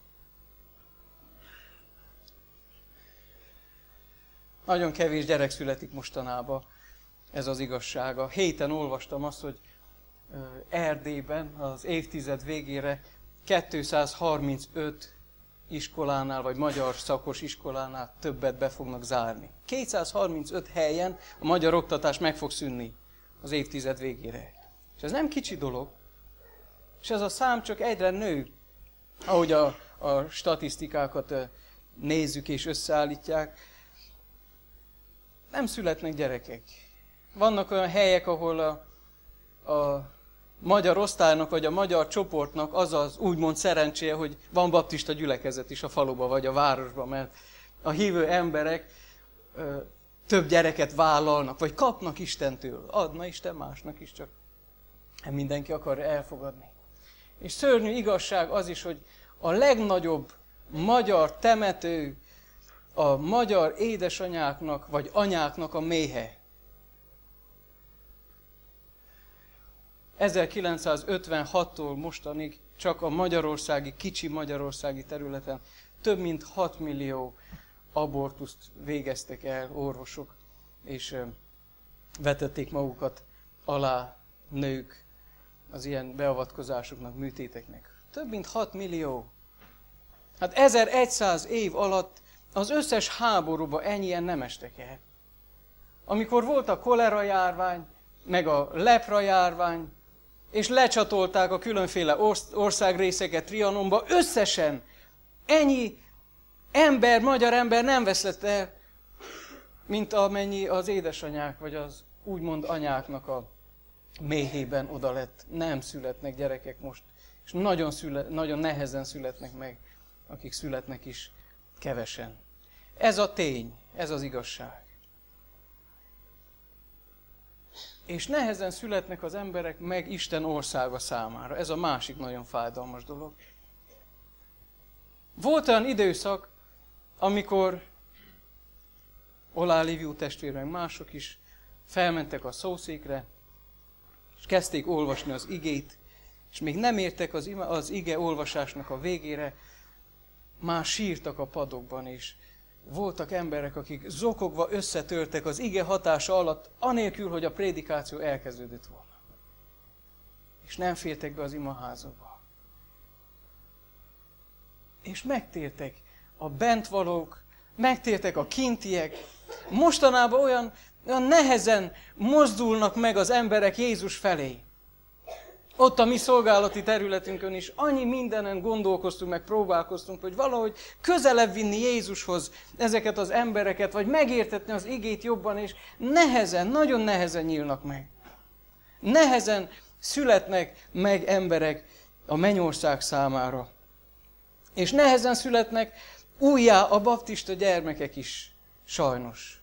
Nagyon kevés gyerek születik mostanában, ez az igazsága. Héten olvastam azt, hogy Erdélyben az évtized végére kétszázharmincöt iskolánál, vagy magyar szakos iskolánál többet be fognak zárni. kétszázharmincöt helyen a magyar oktatás meg fog szűnni az évtized végére. És ez nem kicsi dolog, és ez a szám csak egyre nő, ahogy a, a statisztikákat nézzük és összeállítják. Nem születnek gyerekek. Vannak olyan helyek, ahol a, a magyar osztálynak, vagy a magyar csoportnak az az úgymond szerencséje, hogy van baptista gyülekezet is a faluba, vagy a városba, mert a hívő emberek ö, több gyereket vállalnak, vagy kapnak Istentől. Adna Isten másnak is, csak mindenki akar elfogadni. És szörnyű igazság az is, hogy a legnagyobb magyar temető a magyar édesanyáknak, vagy anyáknak a méhe. ezerkilencszázötvenhattól mostanig csak a magyarországi, kicsi magyarországi területen több mint hat millió abortuszt végeztek el orvosok, és vetették magukat alá nők az ilyen beavatkozásoknak, műtéteknek. Több mint hat millió. Hát ezerszáz év alatt az összes háborúba ennyien nem estek el. Amikor volt a kolera járvány, meg a lepra járvány, és lecsatolták a különféle országrészeket Trianonba, összesen ennyi ember, magyar ember nem veszett el, mint amennyi az édesanyák, vagy az úgymond anyáknak a méhében oda lett. Nem születnek gyerekek most, és nagyon, szület, nagyon nehezen születnek meg, akik születnek is kevesen. Ez a tény, Ez az igazság. És nehezen születnek az emberek meg Isten országa számára. Ez a másik nagyon fájdalmas dolog. Volt olyan időszak, amikor Olá Liviu testvér, meg mások is felmentek a szószékre, és kezdték olvasni az igét, és még nem értek az, ima, az ige olvasásnak a végére, már sírtak a padokban is. Voltak emberek, akik zokogva összetörtek az ige hatása alatt, anélkül, hogy a prédikáció elkezdődött volna. És nem fértek be az imaházakba. És megtértek a bentvalók, megtértek a kintiek. Mostanában olyan, olyan nehezen mozdulnak meg az emberek Jézus felé. Ott a mi szolgálati területünkön is annyi mindenen gondolkoztunk, meg próbálkoztunk, hogy valahogy közelebb vinni Jézushoz ezeket az embereket, vagy megértetni az igét jobban, és nehezen, nagyon nehezen nyílnak meg. Nehezen születnek meg emberek a mennyország számára. És nehezen születnek újjá a baptista gyermekek is, sajnos.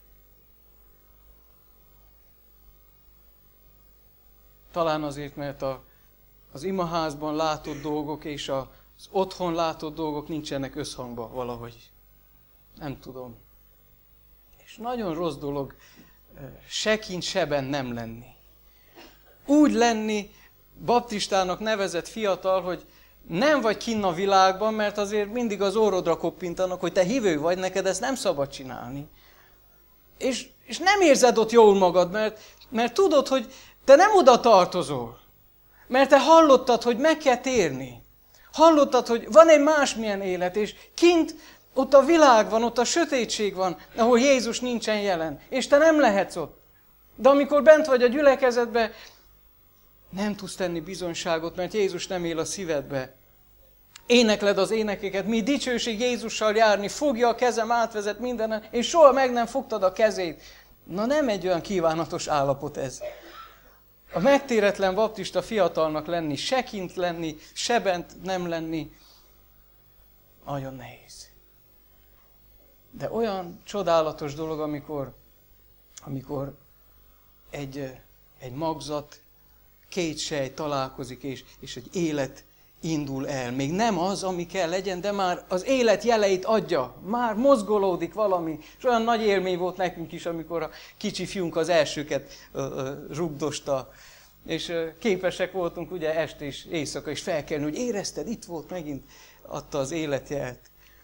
Talán azért, mert a Az imaházban látott dolgok és az otthon látott dolgok nincsenek összhangban valahogy. Nem tudom. És nagyon rossz dolog se kint, se benn nem lenni. Úgy lenni baptistának nevezett fiatal, hogy nem vagy kinn a világban, mert azért mindig az orrodra koppintanak, hogy te hívő vagy, neked ezt nem szabad csinálni. És, és nem érzed ott jól magad, mert, mert tudod, hogy te nem oda tartozol. Mert te hallottad, hogy meg kell térni. Hallottad, hogy van egy másmilyen élet, és kint ott a világ van, ott a sötétség van, ahol Jézus nincsen jelen, és te nem lehetsz ott. De amikor bent vagy a gyülekezetben, nem tudsz tenni bizonyságot, mert Jézus nem él a szívedbe. Énekled az énekeket, mi dicsőség Jézussal járni, fogja a kezem, átvezet mindenen, és soha meg nem fogtad a kezét. Na nem egy olyan kívánatos állapot ez. A megtéretlen baptista fiatalnak lenni, se kint lenni, se bent nem lenni, nagyon nehéz. De olyan csodálatos dolog, amikor, amikor egy, egy magzat, két sej találkozik, és, és egy élet indul el. Még nem az, ami kell legyen, de már az élet jeleit adja. Már mozgolódik valami. És olyan nagy élmény volt nekünk is, amikor a kicsi fiunk az elsőket uh, uh, rugdosta. És uh, képesek voltunk ugye este és éjszaka is felkelni, hogy érezted, itt volt megint, adta az életjelt.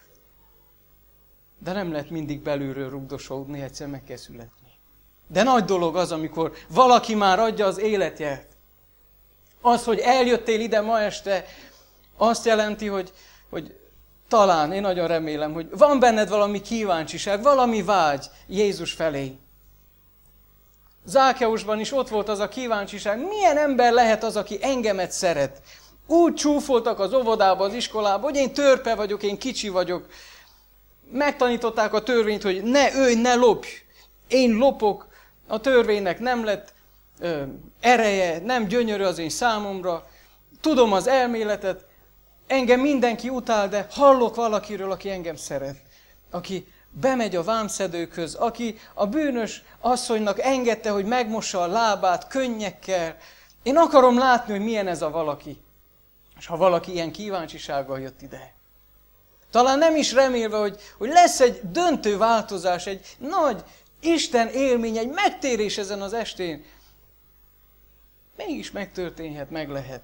De nem lehet mindig belülről rugdosódni, egyszer meg kell születni. De nagy dolog az, amikor valaki már adja az életjelt. Az, hogy eljöttél ide ma este, azt jelenti, hogy, hogy talán, én nagyon remélem, hogy van benned valami kíváncsiság, valami vágy Jézus felé. Zákeusban is ott volt az a kíváncsiság, milyen ember lehet az, aki engemet szeret. Úgy csúfoltak az óvodába, az iskolába, hogy én törpe vagyok, én kicsi vagyok. Megtanították a törvényt, hogy ne ölj, ne lopj. Én lopok, a törvénynek nem lett ö, ereje, nem gyönyörű az én számomra. Tudom az elméletet, engem mindenki utál, de hallok valakiről, aki engem szeret. Aki bemegy a vámszedőkhöz, aki a bűnös asszonynak engedte, hogy megmossa a lábát könnyekkel. Én akarom látni, hogy milyen ez a valaki. És ha valaki ilyen kíváncsisággal jött ide. Talán nem is remélve, hogy, hogy lesz egy döntő változás, egy nagy Isten élmény, egy megtérés ezen az estén. Mégis megtörténhet, meg lehet.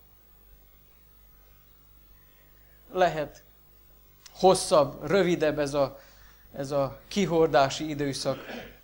Lehet hosszabb, rövidebb ez a, ez a kihordási időszak.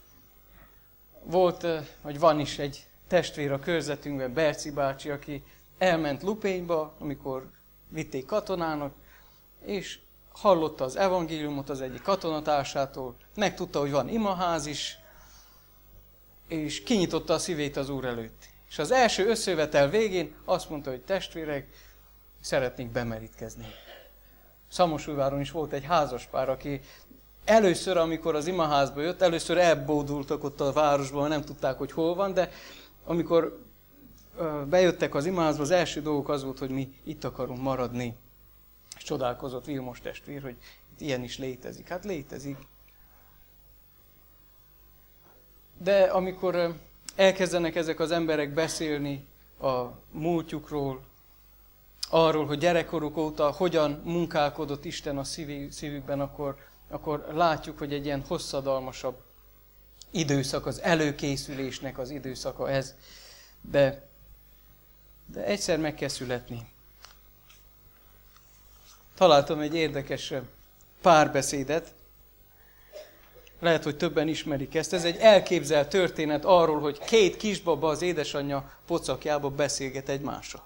Volt, vagy van is egy testvér a körzetünkben, Berci bácsi, aki elment Lupényba, amikor vitték katonának, és hallotta az evangéliumot az egyik katonatársától, megtudta, hogy van imaház is, és kinyitotta a szívét az Úr előtt. És az első összejövetel végén azt mondta, hogy testvérek, szeretnék bemerítkezni. Szamosújváron is volt egy házaspár, aki először, amikor az imaházba jött, először elbódultak ott a városban, nem tudták, hogy hol van, de amikor bejöttek az imaházba, az első dolgok az volt, hogy mi itt akarunk maradni. És csodálkozott Vilmos testvér, hogy itt ilyen is létezik. Hát létezik. De amikor elkezdenek ezek az emberek beszélni a múltjukról, arról, hogy gyerekkoruk óta hogyan munkálkodott Isten a szívükben, akkor, akkor látjuk, hogy egy ilyen hosszadalmasabb időszak, az előkészülésnek az időszaka ez. De, de egyszer meg kell születni. Találtam egy érdekes párbeszédet. Lehet, hogy többen ismerik ezt. Ez egy elképzelt történet arról, hogy két kisbaba az édesanyja pocakjába beszélget egymással.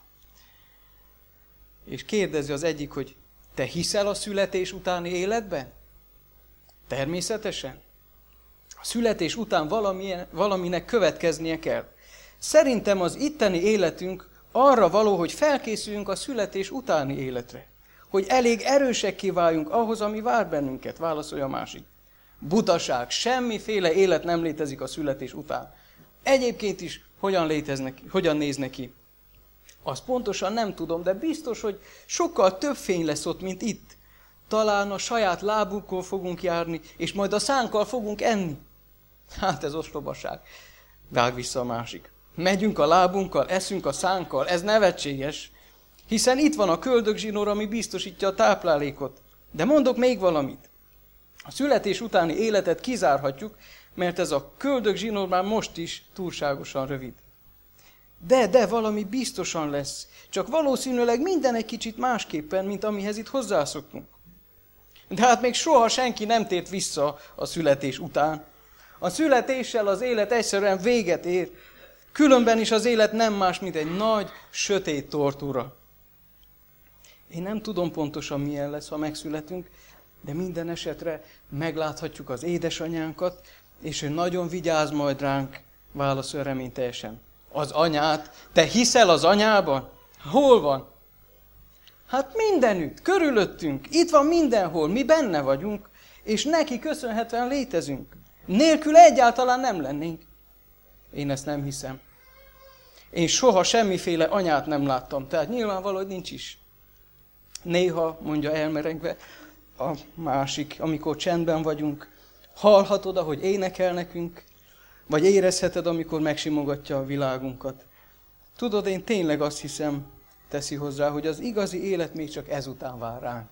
És kérdezi az egyik, hogy te hiszel a születés utáni életben? Természetesen. A születés után valaminek következnie kell. Szerintem az itteni életünk arra való, hogy felkészüljünk a születés utáni életre. Hogy elég erősekké váljunk ahhoz, ami vár bennünket, válaszolja a másik. Butaság, semmiféle élet nem létezik a születés után. Egyébként is hogyan léteznek, hogyan néz neki? Azt pontosan nem tudom, de biztos, hogy sokkal több fény lesz ott, mint itt. Talán a saját lábunkon fogunk járni, és majd a szánkkal fogunk enni. Hát ez ostobaság. Vág vissza a másik. Megyünk a lábunkkal, eszünk a szánkkal, ez nevetséges. Hiszen itt van a köldögzsinór, ami biztosítja a táplálékot. De mondok még valamit. A születés utáni életet kizárhatjuk, mert ez a köldögzsinór már most is túlságosan rövid. De, de valami biztosan lesz. Csak valószínűleg minden egy kicsit másképpen, mint amihez itt hozzászoktunk. De hát még soha senki nem tért vissza a születés után. A születéssel az élet egyszerűen véget ér. Különben is az élet nem más, mint egy nagy, sötét tortúra. Én nem tudom pontosan milyen lesz, ha megszületünk, de minden esetre megláthatjuk az édesanyánkat, és ő nagyon vigyáz majd ránk, válaszol reményteljesen. Az anyát? Te hiszel az anyában? Hol van? Hát mindenütt, körülöttünk, itt van mindenhol, mi benne vagyunk, és neki köszönhetően létezünk. Nélkül egyáltalán nem lennénk. Én ezt nem hiszem. Én soha semmiféle anyát nem láttam, tehát nyilvánvaló, hogy nincs is. Néha, mondja elmerengve a másik, amikor csendben vagyunk, hallhatod, ahogy énekel nekünk, vagy érezheted, amikor megsimogatja a világunkat. Tudod, én tényleg azt hiszem, teszi hozzá, hogy az igazi élet még csak ezután vár ránk.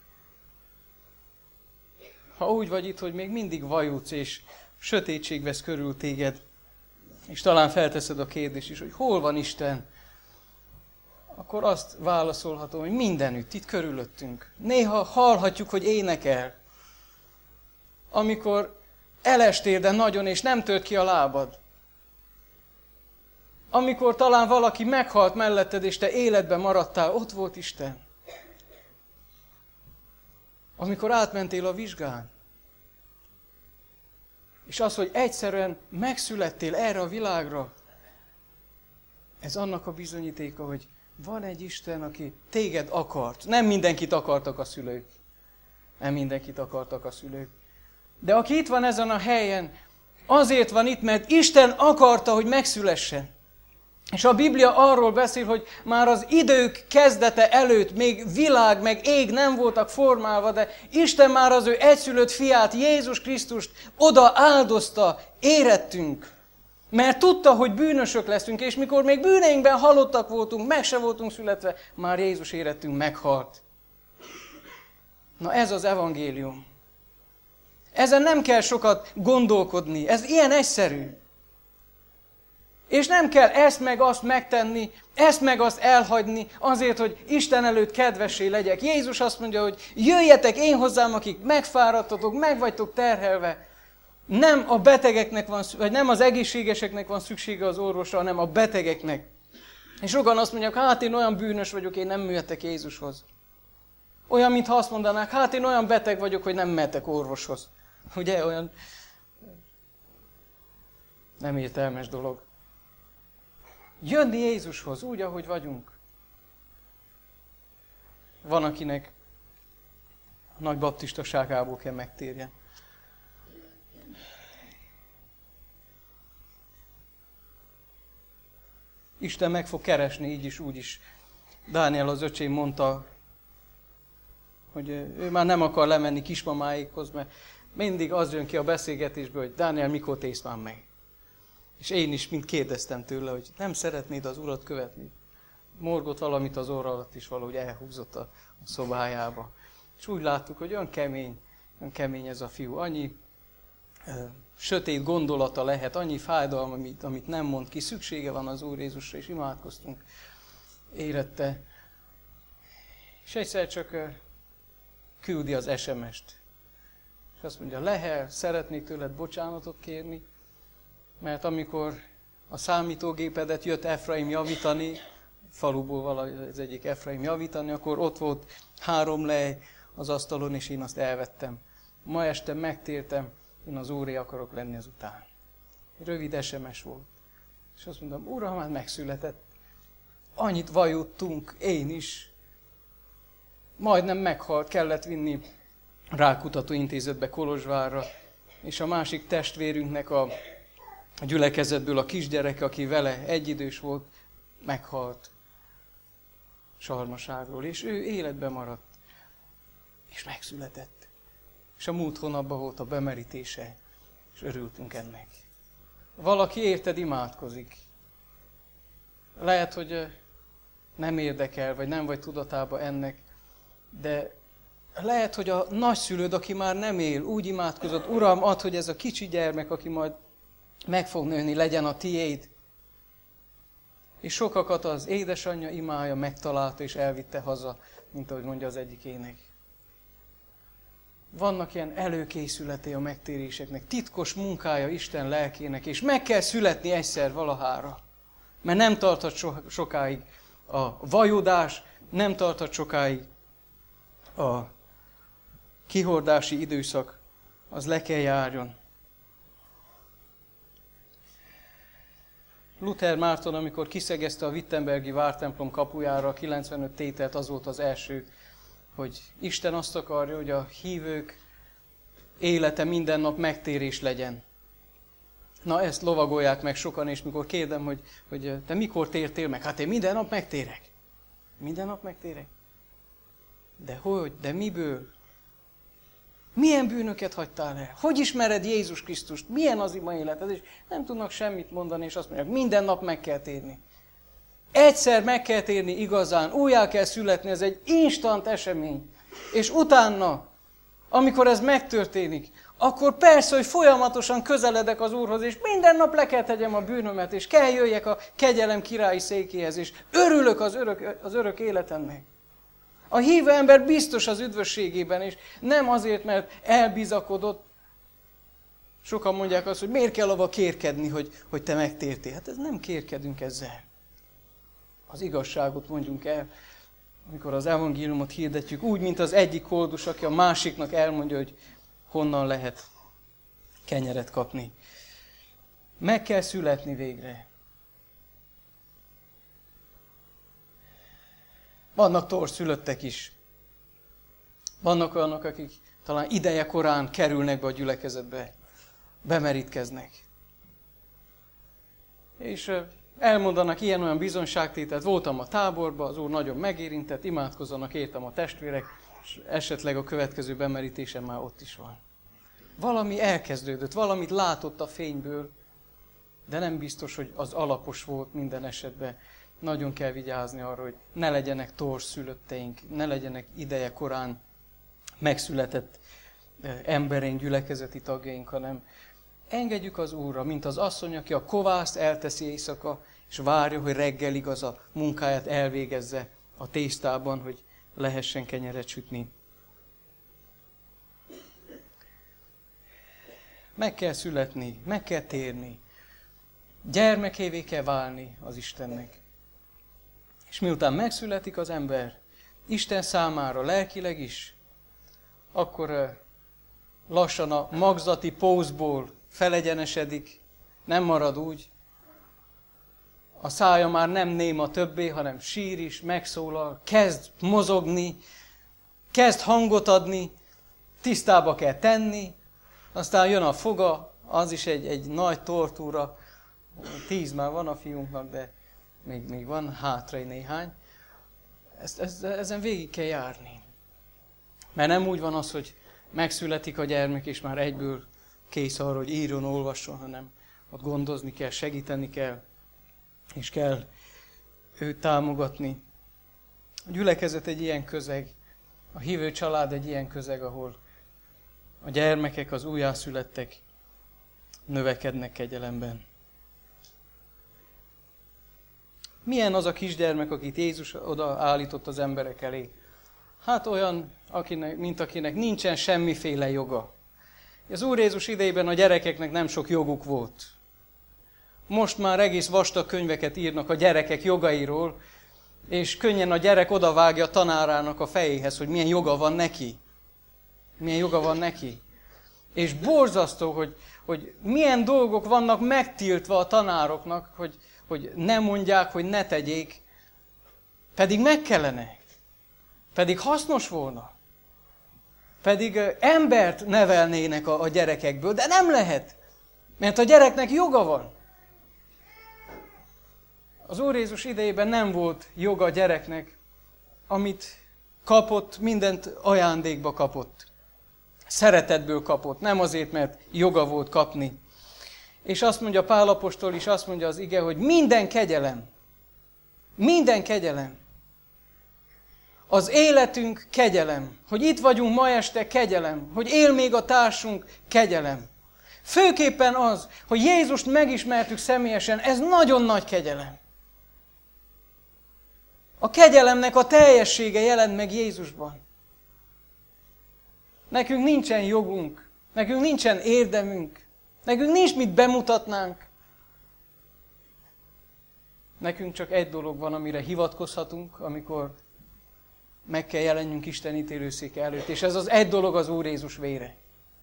Ha úgy vagy itt, hogy még mindig vajudsz, és sötétség vesz körül téged, és talán felteszed a kérdést is, hogy hol van Isten, akkor azt válaszolhatom, hogy mindenütt, itt körülöttünk. Néha hallhatjuk, hogy énekel. Amikor elestél, de nagyon, és nem tört ki a lábad. Amikor talán valaki meghalt melletted, és te életben maradtál, ott volt Isten. Amikor átmentél a vizsgán. És az, hogy egyszerűen megszülettél erre a világra, ez annak a bizonyítéka, hogy van egy Isten, aki téged akart. Nem mindenkit akartak a szülők. Nem mindenkit akartak a szülők. De aki itt van ezen a helyen, azért van itt, mert Isten akarta, hogy megszülessen. És a Biblia arról beszél, hogy már az idők kezdete előtt még világ, meg ég nem voltak formálva, de Isten már az ő egyszülött fiát, Jézus Krisztust oda áldozta, érettünk. Mert tudta, hogy bűnösök leszünk, és mikor még bűneinkben halottak voltunk, meg se voltunk születve, már Jézus érettünk meghalt. Na ez az evangélium. Ezen nem kell sokat gondolkodni, ez ilyen egyszerű. És nem kell ezt meg azt megtenni, ezt meg azt elhagyni azért, hogy Isten előtt kedvessé legyek. Jézus azt mondja, hogy jöjjetek én hozzám, akik megfáradtatok, meg vagytok terhelve. Nem a betegeknek van, vagy nem az egészségeseknek van szüksége az orvosra, hanem a betegeknek. És sokan azt mondják, hát én olyan bűnös vagyok, én nem mehetek Jézushoz. Olyan, mintha azt mondanák, hát én olyan beteg vagyok, hogy nem mehetek orvoshoz. Ugye, olyan nem értelmes dolog. Jönni Jézushoz, úgy, ahogy vagyunk. Van, akinek a nagy baptistaságából kell megtérjen. Isten meg fog keresni, így is, úgy is. Dániel az öcsém mondta, hogy ő már nem akar lemenni kismamáikhoz, mert mindig az jön ki a beszélgetésből, hogy Dániel, mikor tész már meg? És én is mind kérdeztem tőle, hogy nem szeretnéd az Urat követni. Morgott valamit az orra alatt is, valahogy elhúzott a, a szobájába. És úgy láttuk, hogy olyan kemény, olyan kemény ez a fiú. Annyi ö, sötét gondolata lehet, annyi fájdalom, amit, amit nem mond ki. Szüksége van az Úr Jézusra, és imádkoztunk érette. És egyszer csak ö, küldi az es em est. És azt mondja, Lehel, szeretnék tőled bocsánatot kérni, mert amikor a számítógépedet jött Efraim javítani, faluból valahogy az egyik Efraim javítani, akkor ott volt három lej az asztalon, és én azt elvettem. Ma este megtértem, én az Úré akarok lenni ezután. Rövid es em es volt. És azt mondom, Uram, már megszületett. Annyit vajudtunk, én is. Majdnem meghalt, kellett vinni Rákutató Intézetbe Kolozsvárra, és a másik testvérünknek a, a gyülekezetből a kisgyereke, aki vele egyidős volt, meghalt sarmaságról, és ő életben maradt, és megszületett. És a múlt hónapban volt a bemerítése, és örültünk ennek. Valaki érted imádkozik. Lehet, hogy nem érdekel, vagy nem vagy tudatában ennek, de lehet, hogy a nagyszülőd, aki már nem él, úgy imádkozott, Uram, add, hogy ez a kicsi gyermek, aki majd meg fog nőni, legyen a tiéd. És sokakat az édesanyja imája megtalálta és elvitte haza, mint ahogy mondja az egyik ének. Vannak ilyen előkészületei a megtéréseknek, titkos munkája Isten lelkének, és meg kell születni egyszer valahára. Mert nem tarthat so- sokáig a vajudás, nem tarthat sokáig a kihordási időszak, az le kell járjon. Luther Márton, amikor kiszegezte a wittenbergi vártemplom kapujára a kilencvenöt tételt, az volt az első, hogy Isten azt akarja, hogy a hívők élete minden nap megtérés legyen. Na, ezt lovagolják meg sokan, és mikor kérdem, hogy, hogy te mikor tértél meg? Hát én minden nap megtérek. Minden nap megtérek. De hogy? De miből? Milyen bűnöket hagytál el? Hogy ismered Jézus Krisztust? Milyen az ima életed? És nem tudnak semmit mondani, és azt mondják, minden nap meg kell térni. Egyszer meg kell térni igazán, újjá kell születni, ez egy instant esemény. És utána, amikor ez megtörténik, akkor persze, hogy folyamatosan közeledek az Úrhoz, és minden nap le kell tegyem a bűnömet, és kell jöjjek a kegyelem királyi székéhez, és örülök az örök, az örök életemnek. A hívő ember biztos az üdvösségében, és nem azért, mert elbizakodott. Sokan mondják azt, hogy miért kell avval kérkedni, hogy, hogy te megtértél. Hát ez nem kérkedünk ezzel. Az igazságot mondjunk el, amikor az evangéliumot hirdetjük, úgy, mint az egyik koldus, aki a másiknak elmondja, hogy honnan lehet kenyeret kapni. Meg kell születni végre. Vannak torszülöttek is. Vannak olyanok, akik talán ideje korán kerülnek be a gyülekezetbe, bemerítkeznek. És elmondanak ilyen-olyan bizonyságtételt. Voltam a táborban, az Úr nagyon megérintett, imádkozzanak értem a testvérek, és esetleg a következő bemerítésen már ott is van. Valami elkezdődött, valamit látott a fényből, de nem biztos, hogy az alapos volt minden esetben. Nagyon kell vigyázni arra, hogy ne legyenek torszülötteink, ne legyenek ideje korán megszületett embereink, gyülekezeti tagjaink, hanem engedjük az Úrra, mint az asszony, aki a kovászt elteszi éjszaka, és várja, hogy reggelig az a munkáját elvégezze a tésztában, hogy lehessen kenyeret sütni. Meg kell születni, meg kell térni. Gyermekévé kell válni az Istennek. És miután megszületik az ember, Isten számára lelkileg is, akkor lassan a magzati pózból felegyenesedik, nem marad úgy. A szája már nem néma többé, hanem sír is, megszólal, kezd mozogni, kezd hangot adni, tisztába kell tenni, aztán jön a foga, az is egy, egy nagy tortúra. Tíz már van a fiunknak, de még, még van hátra néhány. Ezt, ezt, ezen végig kell járni. Mert nem úgy van az, hogy megszületik a gyermek, és már egyből kész arra, hogy írjon, olvasson, hanem ott gondozni kell, segíteni kell, és kell őt támogatni. A gyülekezet egy ilyen közeg, a hívő család egy ilyen közeg, ahol a gyermekek, az újjászülettek növekednek kegyelemben. Milyen az a kisgyermek, akit Jézus oda állított az emberek elé? Hát olyan, akinek, mint akinek nincsen semmiféle joga. Az Úr Jézus idejében a gyerekeknek nem sok joguk volt. Most már egész vastag könyveket írnak a gyerekek jogairól, és könnyen a gyerek odavágja a tanárának a fejéhez, hogy milyen joga van neki. Milyen joga van neki. És borzasztó, hogy, hogy milyen dolgok vannak megtiltva a tanároknak, hogy, hogy ne mondják, hogy ne tegyék, pedig meg kellene. Pedig hasznos volna. Pedig embert nevelnének a, a gyerekekből, de nem lehet, mert a gyereknek joga van. Az Úr Jézus idejében nem volt joga a gyereknek, amit kapott, mindent ajándékba kapott. Szeretetből kapott, nem azért, mert joga volt kapni. És azt mondja Pál apostol is, azt mondja az ige, hogy minden kegyelem, minden kegyelem, az életünk kegyelem, hogy itt vagyunk ma este kegyelem, hogy él még a társunk kegyelem. Főképpen az, hogy Jézust megismertük személyesen, ez nagyon nagy kegyelem. A kegyelemnek a teljessége jelent meg Jézusban. Nekünk nincsen jogunk, nekünk nincsen érdemünk, nekünk nincs mit bemutatnánk. Nekünk csak egy dolog van, amire hivatkozhatunk, amikor meg kell jelenjünk Isten ítélőszéke előtt, és ez az egy dolog az Úr Jézus vére.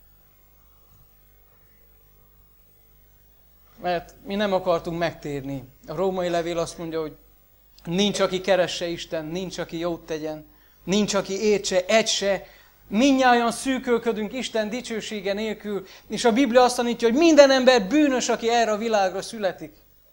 Mert mi nem akartunk megtérni. A római levél azt mondja, hogy nincs, aki keresse Isten, nincs, aki jót tegyen, nincs, aki értse, egy se. Mindnyájan szűkölködünk Isten dicsősége nélkül, és a Biblia azt tanítja, hogy minden ember bűnös, aki erre a világra születik.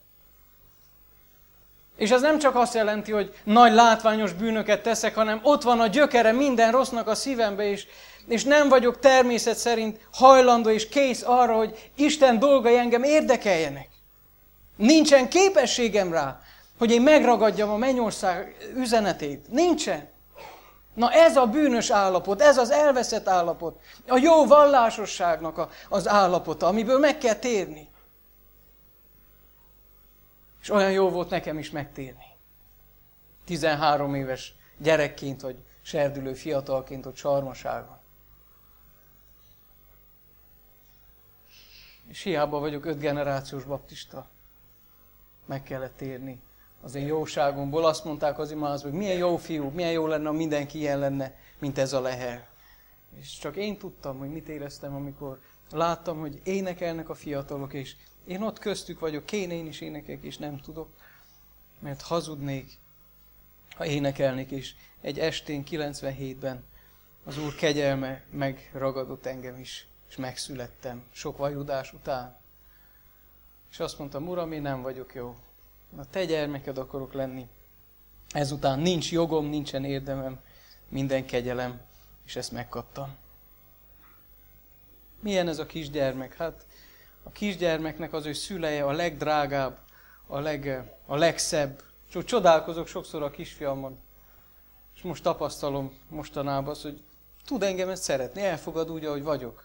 És ez nem csak azt jelenti, hogy nagy látványos bűnöket teszek, hanem ott van a gyökere minden rossznak a szívembe, és, és nem vagyok természet szerint hajlandó és kész arra, hogy Isten dolgai engem érdekeljenek. Nincsen képességem rá, hogy én megragadjam a mennyország üzenetét. Nincsen. Na ez a bűnös állapot, ez az elveszett állapot, a jó vallásosságnak a, az állapota, amiből meg kell térni. És olyan jó volt nekem is megtérni. tizenhárom éves gyerekként, vagy serdülő fiatalként ott Sarmaságon. És hiába vagyok öt generációs baptista. Meg kellett térni az én jóságomból. Azt mondták az imázba, hogy milyen jó fiú, milyen jó lenne, ha mindenki ilyen lenne, mint ez a Lehel. És csak én tudtam, hogy mit éreztem, amikor láttam, hogy énekelnek a fiatalok, és én ott köztük vagyok, kéne én is énekelek, és nem tudok, mert hazudnék, ha énekelnék, és egy estén kilencvenhétben az Úr kegyelme megragadott engem is, és megszülettem sok vajudás után. És azt mondtam, Uram, én nem vagyok jó. A te gyermeked akarok lenni. Ezután nincs jogom, nincsen érdemem, minden kegyelem, és ezt megkaptam. Milyen ez a kisgyermek? Hát a kisgyermeknek az ő szüleje a legdrágább, a, leg, a legszebb. És csodálkozok sokszor a kisfiamon. És most tapasztalom mostanában azt, hogy tud engem ezt szeretni, elfogad úgy, ahogy vagyok.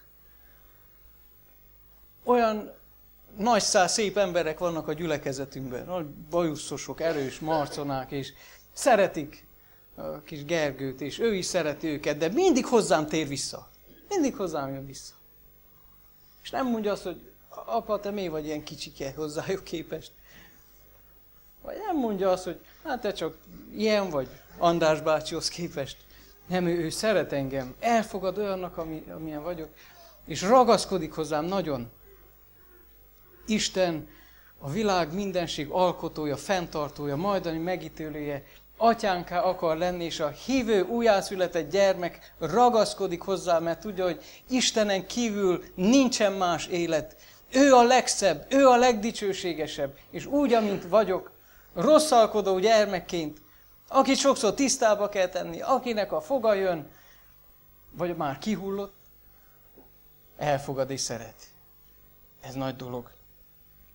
Olyan nagy száz szép emberek vannak a gyülekezetünkben, nagy bajuszosok, erős marconák, és szeretik a kis Gergőt, és ő is szereti őket, de mindig hozzám tér vissza. Mindig hozzám jön vissza. És nem mondja azt, hogy apa, te miért vagy ilyen kicsike hozzájuk képest? Vagy nem mondja azt, hogy hát te csak ilyen vagy András bácsihoz képest. Nem, ő, ő szeret engem, elfogad olyannak, ami, amilyen vagyok, és ragaszkodik hozzám nagyon. Isten, a világ mindenség alkotója, fenntartója, majdani megítélője, atyánká akar lenni, és a hívő, újjászületett gyermek ragaszkodik hozzá, mert tudja, hogy Istenen kívül nincsen más élet. Ő a legszebb, ő a legdicsőségesebb, és úgy, amint vagyok, rosszalkodó gyermekként, akit sokszor tisztába kell tenni, akinek a foga jön, vagy már kihullott, elfogad és szeret. Ez nagy dolog.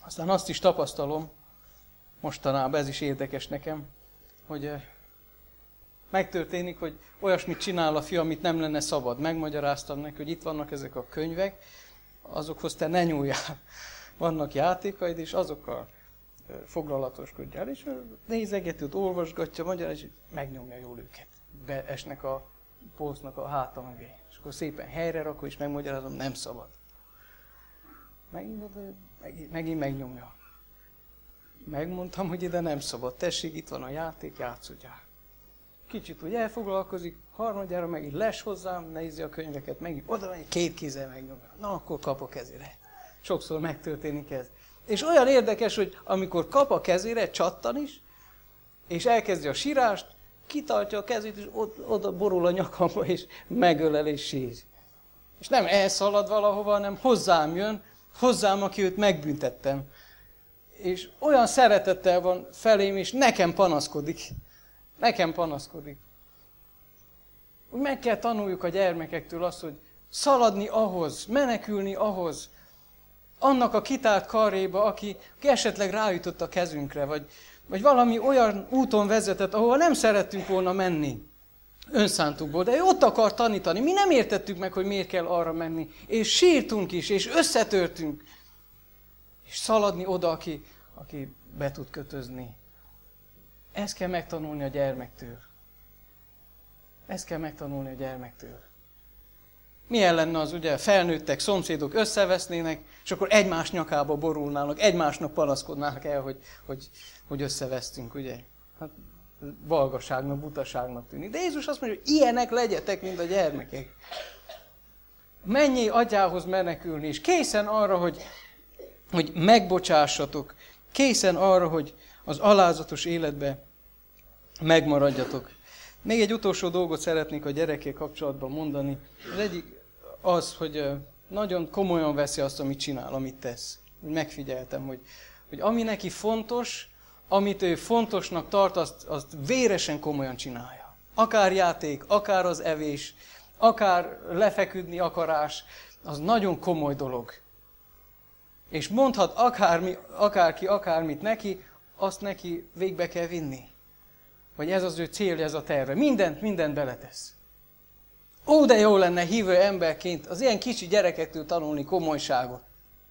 Aztán azt is tapasztalom, mostanában ez is érdekes nekem, hogy megtörténik, hogy olyasmit csinál a fiú, amit nem lenne szabad. Megmagyaráztam neki, hogy itt vannak ezek a könyvek, azokhoz te ne nyúljál. Vannak játékaid, és azokkal foglalatoskodjál, és nézegető, olvasgatja, magyarázja, és megnyomja jól őket. Beesnek a polcnak a háta mögé. És akkor szépen helyre rakom, és megmagyarázom, nem szabad. Megint, megint, megint megnyomja. Megmondtam, hogy ide nem szabad. Tessék, itt van a játék, játszodjál. Kicsit úgy elfoglalkozik, harmadjára megint les hozzám, nézi a könyveket, megint oda megy, két kézzel megnyomja. Na, akkor kap a kezére. Sokszor megtörténik ez. És olyan érdekes, hogy amikor kap a kezére, csattan is, és elkezdi a sírást, kitartja a kezét, és oda borul a nyakamba, és megölel, és sír. És nem elszalad valahova, hanem hozzám jön, hozzám, aki őt megbüntettem. És olyan szeretettel van felém, és nekem panaszkodik. Nekem panaszkodik. Úgy meg kell tanuljuk a gyermekektől azt, hogy szaladni ahhoz, menekülni ahhoz, annak a kitárt karréba, aki, aki esetleg rájutott a kezünkre, vagy, vagy valami olyan úton vezetett, ahol nem szerettünk volna menni önszántukból, de ő ott akar tanítani. Mi nem értettük meg, hogy miért kell arra menni, és sírtunk is, és összetörtünk, és szaladni oda, aki, aki be tud kötözni. Ezt kell megtanulni a gyermektől. Ezt kell megtanulni a gyermektől. Milyen lenne az, ugye, felnőttek, szomszédok összevesznének, és akkor egymás nyakába borulnának, egymásnak panaszkodnának el, hogy, hogy, hogy összevesztünk, ugye? Hát balgaságnak, butaságnak tűnik. De Jézus azt mondja, hogy ilyenek legyetek, mint a gyermekek. Menjél atyához menekülni, és készen arra, hogy, hogy megbocsássatok, készen arra, hogy az alázatos életbe megmaradjatok. Még egy utolsó dolgot szeretnék a gyerekkel kapcsolatban mondani. Az egyik az, hogy nagyon komolyan veszi azt, amit csinál, amit tesz. Megfigyeltem, hogy, hogy ami neki fontos, amit ő fontosnak tart, azt, azt véresen komolyan csinálja. Akár játék, akár az evés, akár lefeküdni akarás, az nagyon komoly dolog. És mondhat akármi, akárki akármit neki, azt neki végbe kell vinni. Vagy ez az ő célja, ez a terve. Mindent, mindent beletesz. Ó, de jó lenne hívő emberként az ilyen kicsi gyerekektől tanulni komolyságot.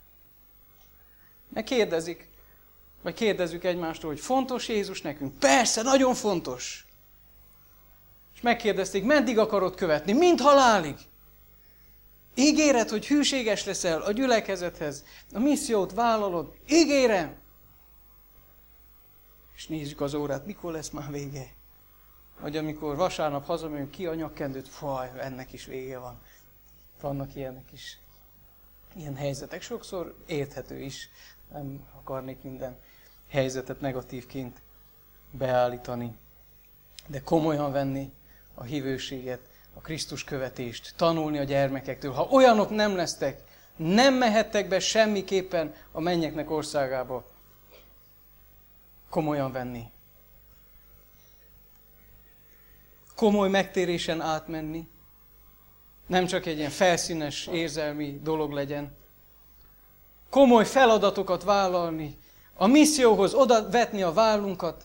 Meg kérdezik, vagy kérdezzük egymástól, hogy fontos Jézus nekünk? Persze, nagyon fontos. És megkérdezték, meddig akarod követni? Mind halálig. Ígéred, hogy hűséges leszel a gyülekezethez, a missziót vállalod. Ígérem. És nézzük az órát, mikor lesz már vége. Vagy amikor vasárnap hazamegyünk ki a nyakkendőt, faj, ennek is vége van. Vannak ilyenek is. Ilyen helyzetek sokszor érthető is. Nem akarnék minden helyzetet negatívként beállítani. De komolyan venni a hívőséget, a Krisztus követést, tanulni a gyermekektől. Ha olyanok nem lesztek, nem mehettek be semmiképpen a mennyeknek országába. Komolyan venni. Komoly megtérésen átmenni. Nem csak egy ilyen felszínes, érzelmi dolog legyen. Komoly feladatokat vállalni. A misszióhoz oda vetni a vállunkat.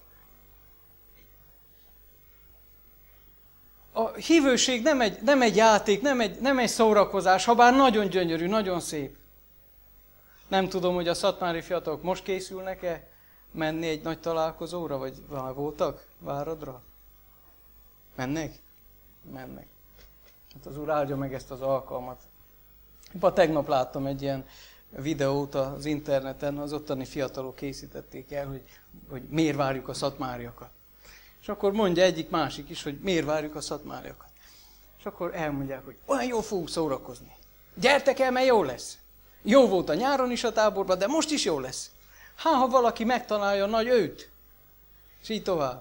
A hívőség nem egy, nem egy játék, nem egy, nem egy szórakozás, habár nagyon gyönyörű, nagyon szép. Nem tudom, hogy a szatmári fiatalok most készülnek-e menni egy nagy találkozóra, vagy már voltak Váradra? Mennek? Mennek. Hát az Úr áldja meg ezt az alkalmat. Épp tegnap láttam egy ilyen videót az interneten, az ottani fiatalok készítették el, hogy, hogy miért várjuk a szatmáriakat. És akkor mondja egyik másik is, hogy miért várjuk a szatmáriakat. És akkor elmondják, hogy olyan jól fogunk szórakozni. Gyertek el, mert jó lesz. Jó volt a nyáron is a táborban, de most is jó lesz. Há, ha valaki megtalálja nagy őt. És így tovább.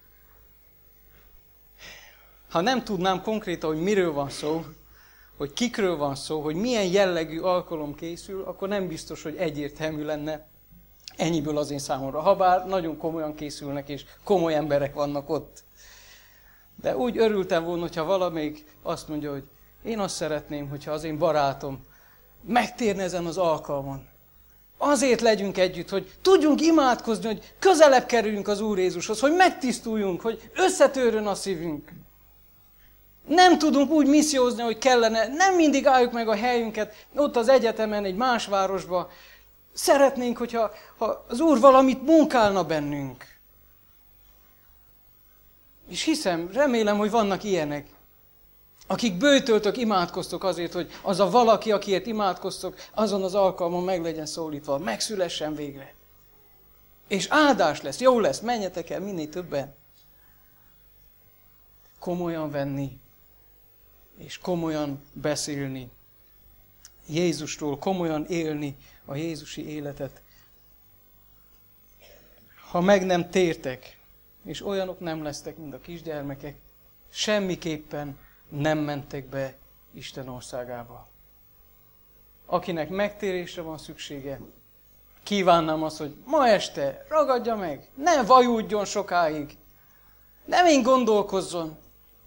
Ha nem tudnám konkrétan, hogy miről van szó, hogy kikről van szó, hogy milyen jellegű alkalom készül, akkor nem biztos, hogy egyértelmű lenne ennyiből az én számomra. Habár nagyon komolyan készülnek, és komoly emberek vannak ott. De úgy örültem volna, hogyha valamelyik azt mondja, hogy én azt szeretném, hogyha az én barátom megtérne ezen az alkalmon. Azért legyünk együtt, hogy tudjunk imádkozni, hogy közelebb kerüljünk az Úr Jézushoz, hogy megtisztuljunk, hogy összetörjön a szívünk. Nem tudunk úgy missziózni, hogy kellene, nem mindig álljuk meg a helyünket, ott az egyetemen, egy más városba. Szeretnénk, hogyha ha az Úr valamit munkálna bennünk. És hiszem, remélem, hogy vannak ilyenek, akik bőtöltök, imádkoztok azért, hogy az a valaki, akiért imádkoztok, azon az alkalmon meg legyen szólítva, megszülessen végre. És áldás lesz, jó lesz, menjetek el minél többen. Komolyan venni, és komolyan beszélni Jézusról, komolyan élni a jézusi életet. Ha meg nem tértek, és olyanok nem lesztek, mint a kisgyermekek, semmiképpen nem mentek be Isten országába. Akinek megtérésre van szüksége, kívánnám azt, hogy ma este ragadja meg, ne vajúdjon sokáig, nem én gondolkozzon,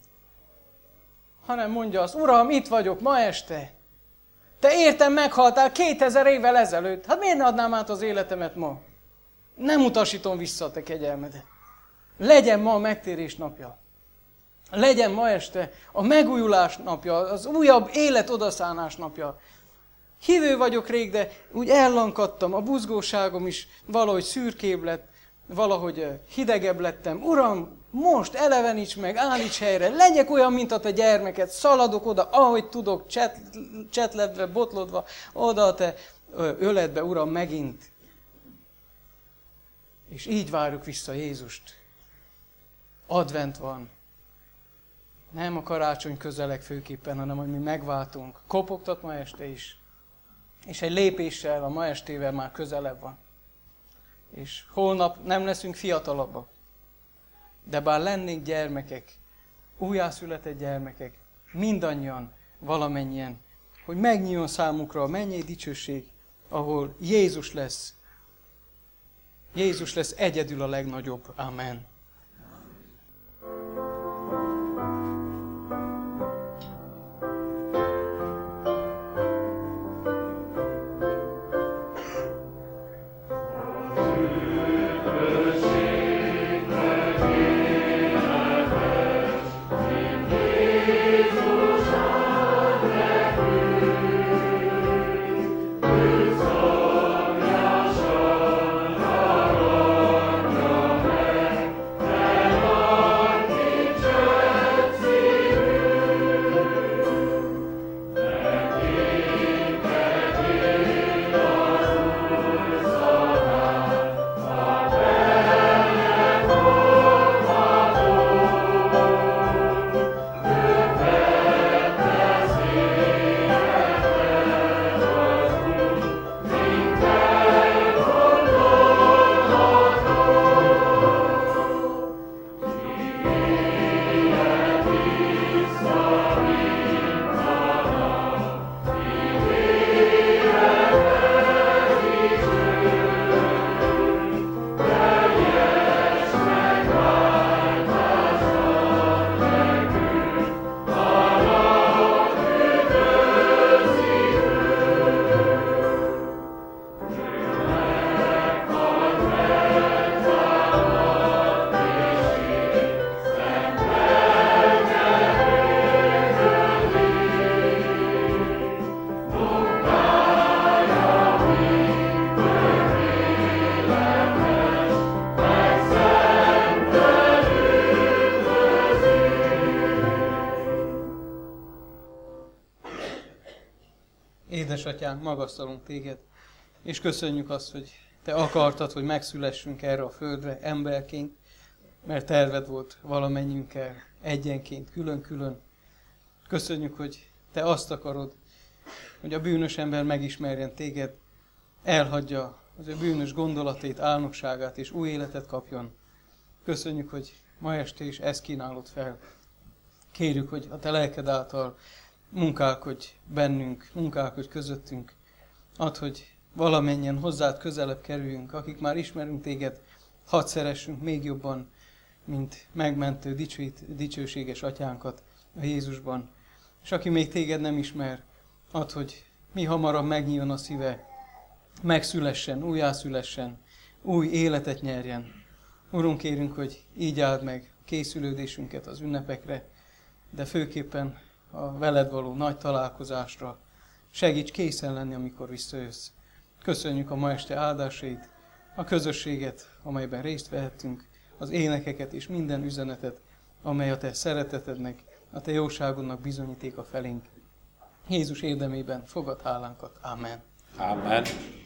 hanem mondja azt, Uram, itt vagyok ma este. Te értem meghaltál kétezer évvel ezelőtt, hát miért ne adnám át az életemet ma? Nem utasítom vissza a te kegyelmedet. Legyen ma a megtérés napja. Legyen ma este a megújulás napja, az újabb élet odaszánás napja. Hívő vagyok rég, de úgy ellankadtam, a buzgóságom is valahogy szürkébb lett, valahogy hidegebb lettem. Uram, most eleveníts meg, állíts helyre, legyek olyan, mint a te gyermeked, szaladok oda, ahogy tudok, cset, csetledve, botlodva, oda a te öledbe, Uram, megint. És így várjuk vissza Jézust. Advent van. Nem a karácsony közeleg főképpen, hanem hogy mi megváltunk. Kopogtat ma este is. És egy lépéssel, a ma estével már közelebb van. És holnap nem leszünk fiatalabbak. De bár lennénk gyermekek, újjászületett gyermekek, mindannyian, valamennyien, hogy megnyíljon számukra a mennyei dicsőség, ahol Jézus lesz. Jézus lesz egyedül a legnagyobb. Amen. Édesatyánk, magasztalunk téged, és köszönjük azt, hogy te akartad, hogy megszülessünk erre a földre emberként, mert terved volt valamennyiünkkel egyenként, külön-külön. Köszönjük, hogy te azt akarod, hogy a bűnös ember megismerjen téged, elhagyja az ő bűnös gondolatét, álnokságát, és új életet kapjon. Köszönjük, hogy ma este is ezt kínálod fel. Kérjük, hogy a te lelked által munkálkodj bennünk, munkálkodj közöttünk. Add, hogy valamennyien hozzád közelebb kerüljünk, akik már ismerünk téged, hadd szeressünk még jobban, mint megmentő, dicsőít, dicsőséges atyánkat a Jézusban. És aki még téged nem ismer, add, hogy mi hamarabb megnyíljon a szíve, megszülessen, újjászülessen, új életet nyerjen. Urunk, kérünk, hogy így áld meg készülődésünket az ünnepekre, de főképpen a veled való nagy találkozásra. Segíts készen lenni, amikor visszajössz. Köszönjük a ma este áldásait, a közösséget, amelyben részt vehettünk, az énekeket és minden üzenetet, amely a te szeretetednek, a te jóságodnak bizonyítéka felénk. Jézus érdemében fogad hálánkat. Amen. Amen.